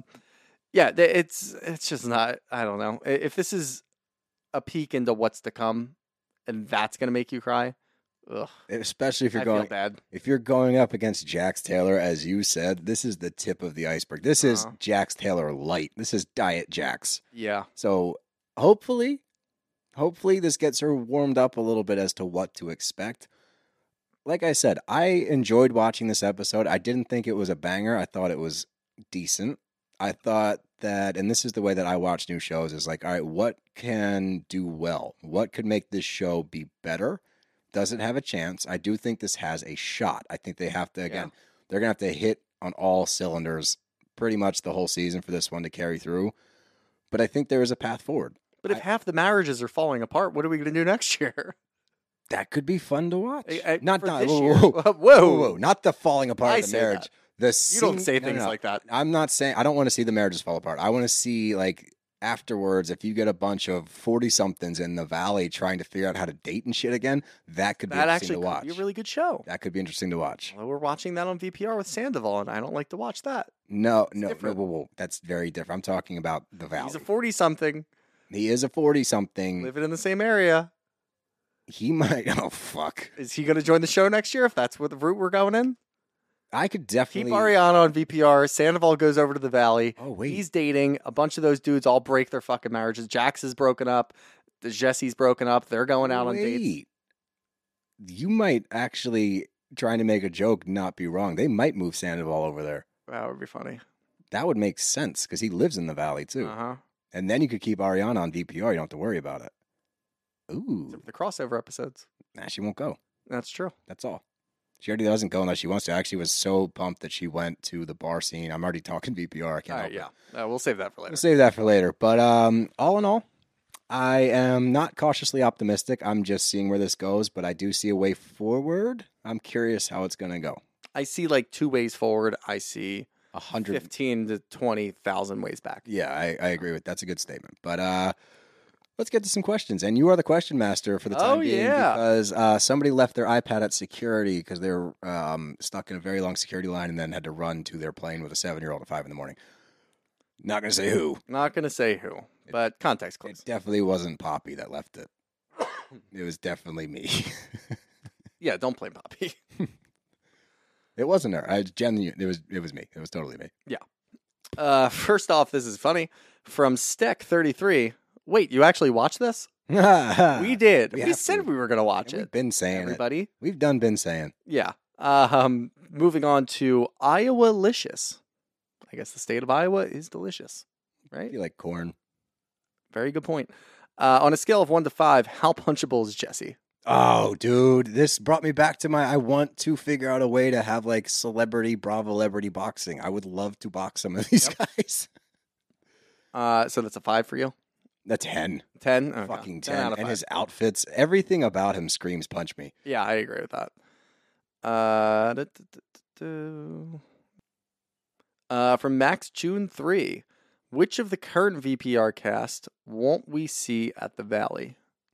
Yeah, it's just not. I don't know if this is a peek into what's to come, and that's gonna make you cry. Ugh, Especially if you're I feel going bad. if you're going up against Jax Taylor, as you said, this is the tip of the iceberg. This is Uh-huh. Jax Taylor light. This is Diet Jax. Yeah, So hopefully this gets her warmed up a little bit as to what to expect. Like I said, I enjoyed watching this episode. I didn't think it was a banger. I thought it was decent. I thought that, and this is the way that I watch new shows, is like, all right, what can do well? What could make this show be better? Does it have a chance? I do think this has a shot. I think they have to, again, they're going to have to hit on all cylinders pretty much the whole season for this one to carry through. But I think there is a path forward. but if half the marriages are falling apart, what are we gonna do next year? That could be fun to watch. Not Not for this whoa, year. whoa, whoa, Whoa. whoa, not the falling apart I of the say marriage. that. The You don't scene- say no, things no. like that. I'm not saying I don't want to see the marriages fall apart. I want to see like afterwards, if you get a bunch of 40-somethings in the valley trying to figure out how to date and shit again, that could be That interesting actually to could watch. be a really good show. That could be interesting to watch. Although we're watching that on VPR with Sandoval, and I don't like to watch that. No, whoa, different. whoa. That's very different. I'm talking about the valley. He's a 40-something He is a 40-something. living in the same area. He might. Oh fuck! Is he going to join the show next year if that's what the route we're going in? I could definitely. Keep Ariana on VPR. Sandoval goes over to the Valley. Oh, wait. He's dating. A bunch of those dudes all break their fucking marriages. Jax is broken up. The Jesse's broken up. They're going out on dates. Wait. You might actually, trying to make a joke, not be wrong. They might move Sandoval over there. That would be funny. That would make sense because he lives in the valley too. Uh-huh. And then you could keep Ariana on VPR. You don't have to worry about it. Ooh. The crossover episodes. Nah, she won't go. That's true. That's all. She already doesn't go unless she wants to. I actually was so pumped that she went to the bar scene. I'm already talking VPR. I can't All help right, it. yeah. We'll save that for later. We'll save that for later. But all in all, I am not cautiously optimistic. I'm just seeing where this goes, but I do see a way forward. I'm curious how it's going to go. I see like 2 ways forward. I see 100. 15 to 20,000 ways back. Yeah, I agree with that's a good statement. But let's get to some questions. And you are the question master for the time Oh, being yeah. because somebody left their iPad at security because they were stuck in a very long security line and then had to run to their plane with a 7-year-old at 5 a.m. Not going to say who. Not going to say who, but context clues. It definitely wasn't Poppy that left it. It was definitely me. Yeah, don't blame Poppy. It wasn't her. It was me. It was totally me. First off, this is funny. From Steck33. Wait, you actually watched this? We did. We have said to. we were going to watch We've it. been saying Everybody. it. We've been saying. Yeah. Moving on to Iowa-licious. I guess the state of Iowa is delicious, I right? feel like corn. Very good point. On a scale of 1 to 5, how punchable is Jesse? Oh, dude, this brought me back to I want to figure out a way to have like celebrity boxing. I would love to box some of these guys. So that's a 5 for you? A 10. 10? Okay. Fucking 10 10. out of And 5. his outfits, everything about him screams punch me. Yeah, I agree with that. From Max June 3, which of the current VPR cast won't we see at the Valley?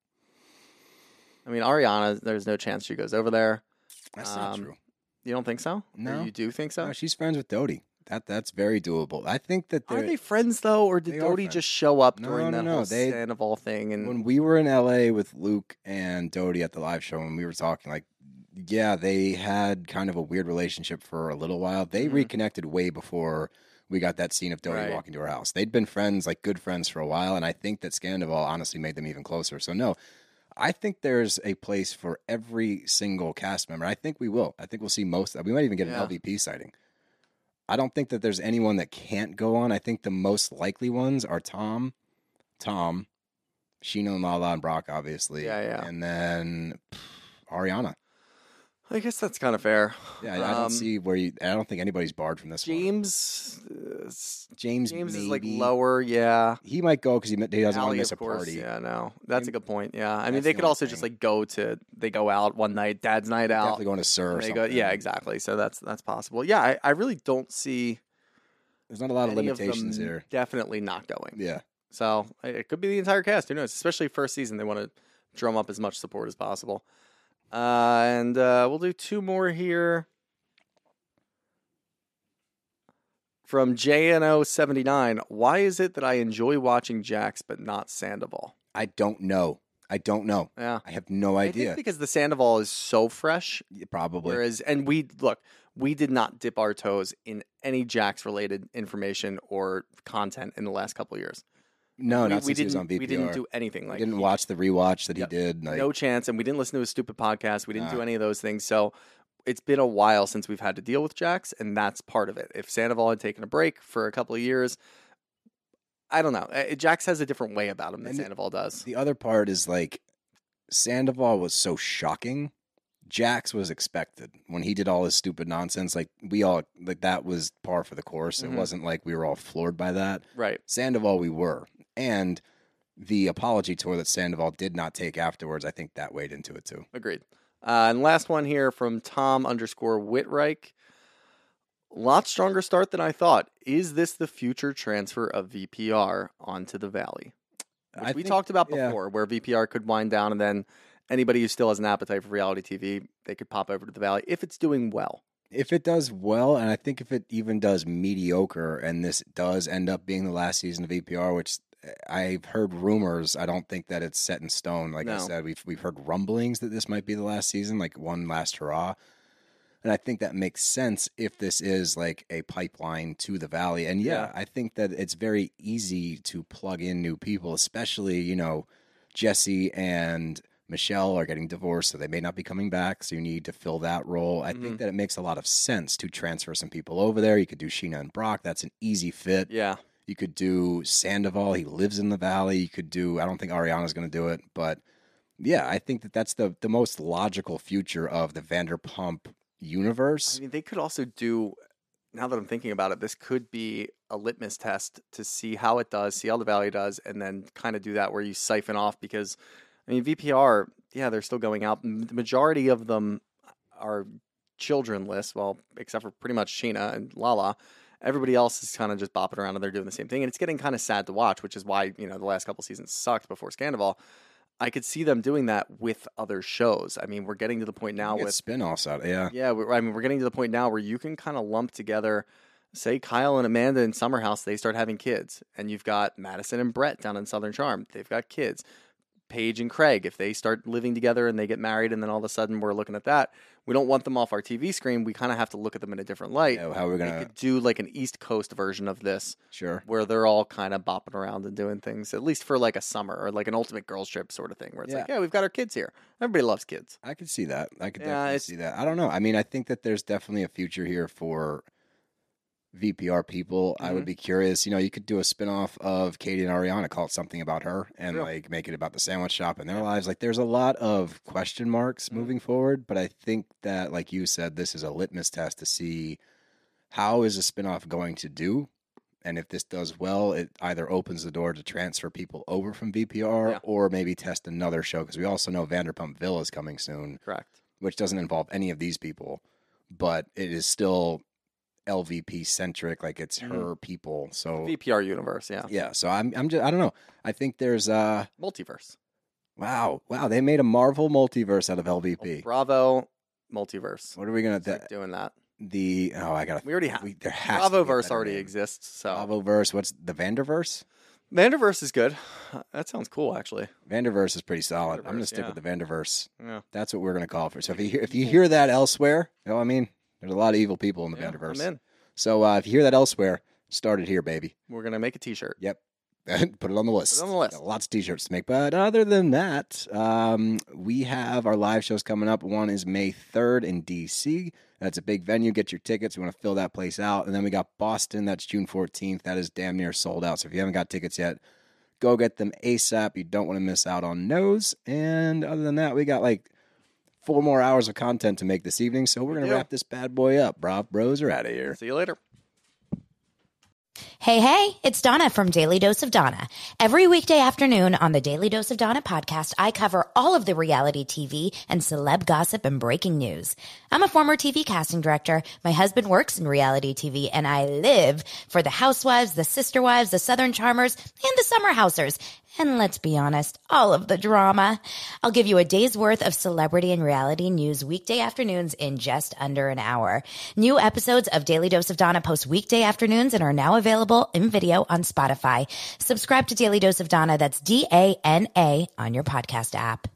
I mean, Ariana, there's no chance she goes over there. That's not true. You don't think so? No. Or you do think so? No, she's friends with Dodie. That's very doable. I think that Are they friends, though, or did They are Dodie friends. just show up No, during no, that no, whole they- Sandoval thing? And when we were in LA with Luke and Dodie at the live show, when we were talking, like, yeah, they had kind of a weird relationship for a little while. They reconnected way before we got that scene of Dodie Right. walking to her house. They'd been friends, like good friends for a while, and I think that Scandival honestly made them even closer. So no, I think there's a place for every single cast member. I think we will. I think we'll see most. We might even get an Yeah. LVP sighting. I don't think that there's anyone that can't go on. I think the most likely ones are Tom, Sheena and Lala and Brock, obviously. Yeah. And then Ariana. I guess that's kind of fair. Yeah, I don't see where I don't think anybody's barred from this one. James James is like maybe. lower, yeah. He might go because he doesn't want Allie, to miss a of course, party. yeah, no. That's a good point, yeah. I mean, That's they the could only also just thing. like they go out one night, dad's night out. Definitely going to Sir or They something. go, yeah, exactly. So that's possible. Yeah, I really don't see There's not a lot of any limitations them here. definitely not going. Yeah. So it could be the entire cast. Who knows? Especially first season, they want to drum up as much support as possible. And we'll do two more here. From JNO79, why is it that I enjoy watching Jax but not Sandoval? I don't know. Yeah. I have no I idea. think because the Sandoval is so fresh. Yeah, probably. Whereas, and we did not dip our toes in any Jax related information or content in the last couple of years. No, not we since he was on didn't. VPR. We didn't do anything like. I didn't watch the rewatch that Yep. he did. Like, No chance, and we didn't listen to his stupid podcast. We didn't do Nah. any of those things. So it's been a while since we've had to deal with Jax, and that's part of it. If Sandoval had taken a break for a couple of years, I don't know. Jax has a different way about him than And Sandoval does. The other part is like Sandoval was so shocking. Jax was expected when he did all his stupid nonsense. Like that was par for the course. Mhm. It wasn't like we were all floored by that. Right. Sandoval, we were, and the apology tour that Sandoval did not take afterwards, I think that weighed into it too. Agreed. And last one here from Tom_Whitreich. Lot stronger start than I thought. Is this the future transfer of VPR onto the Valley? Which I we think- talked about yeah. before, where VPR could wind down and then anybody who still has an appetite for reality TV, they could pop over to the Valley if it's doing well. If it does well, and I think if it even does mediocre, and this does end up being the last season of VPR, which I've heard rumors, I don't think that it's set in stone. Like I No. said, we've heard rumblings that this might be the last season, like one last hurrah. And I think that makes sense if this is like a pipeline to the Valley. And yeah, I think that it's very easy to plug in new people, especially, Jesse and Michelle are getting divorced, so they may not be coming back. So you need to fill that role. I think that it makes a lot of sense to transfer some people over there. You could do Sheena and Brock. That's an easy fit. Yeah. You could do Sandoval. He lives in the Valley. You could do, I don't think Ariana's going to do it, but yeah, I think that that's the most logical future of the Vanderpump universe. I mean, they could also do, now that I'm thinking about it, this could be a litmus test to see how it does, see how the Valley does, and then kind of do that where you siphon off because, I mean, VPR, yeah, they're still going out. The majority of them are childrenless, well, except for pretty much Sheena and Lala. Everybody else is kind of just bopping around and they're doing the same thing. And it's getting kind of sad to watch, which is why, the last couple seasons sucked before Scandival. I could see them doing that with other shows. I mean, we're getting to the point now Get with spin-offs out. Yeah. Yeah, we're getting to the point now where you can kind of lump together, say Kyle and Amanda in Summer House, they start having kids, and you've got Madison and Brett down in Southern Charm, they've got kids. Paige and Craig, if they start living together and they get married, and then all of a sudden we're looking at that, we don't want them off our TV screen. We kind of have to look at them in a different light. Yeah, how are we They gonna? could do like an East Coast version of this, Sure. where they're all kind of bopping around and doing things, at least for like a summer or like an ultimate girls trip sort of thing, where it's like, yeah, we've got our kids here. Everybody loves kids. I could see that. I could Yeah, definitely it's- see that. I don't know. I mean, I think that there's definitely a future here for VPR people. I would be curious. You could do a spinoff of Katie and Ariana, call it something about her, and True. like make it about the sandwich shop and their lives. Like, there's a lot of question marks moving forward, but I think that, like you said, this is a litmus test to see how is a spinoff going to do. And if this does well, it either opens the door to transfer people over from VPR Yeah. or maybe test another show. Because we also know Vanderpump Villa is coming soon, Correct. which doesn't involve any of these people, but it is still LVP centric, like it's her people. So VPR universe, yeah. yeah. So I'm just, I don't know. I think there's Multiverse. wow. They made a Marvel multiverse out of LVP. Bravo Multiverse. What are we gonna Start doing that? We already have. There has to be a Bravoverse better already name. exists. So Bravoverse. What's the Vanderverse? Vanderverse is good. That sounds cool, actually. Vanderverse is pretty solid. I'm going to Vanderverse, stick yeah. with the Vanderverse. Yeah. That's what we're going to call it for. So if you hear that elsewhere, I mean, there's a lot of evil people in the Yeah, Vanderverse. I'm in. So if you hear that elsewhere, start it here, baby. We're gonna make a T-shirt. Yep. Put it on the list. Put it on the list. Got lots of T-shirts to make. But other than that, we have our live shows coming up. One is May 3rd in D.C. That's a big venue. Get your tickets. We want to fill that place out. And then we got Boston. That's June 14th. That is damn near sold out. So if you haven't got tickets yet, go get them ASAP. You don't want to miss out on those. And other than that, we got like 4 more hours of content to make this evening. So we're going to wrap this bad boy up. Bros are out of here. See you later. Hey, it's Donna from Daily Dose of Donna. Every weekday afternoon on the Daily Dose of Donna podcast, I cover all of the reality TV and celeb gossip and breaking news. I'm a former TV casting director. My husband works in reality TV, and I live for the housewives, the sister wives, the Southern Charmers, and the summer housers. And let's be honest, all of the drama. I'll give you a day's worth of celebrity and reality news weekday afternoons in just under an hour. New episodes of Daily Dose of Donna post weekday afternoons and are now available in video on Spotify. Subscribe to Daily Dose of Donna, that's DANA, on your podcast app.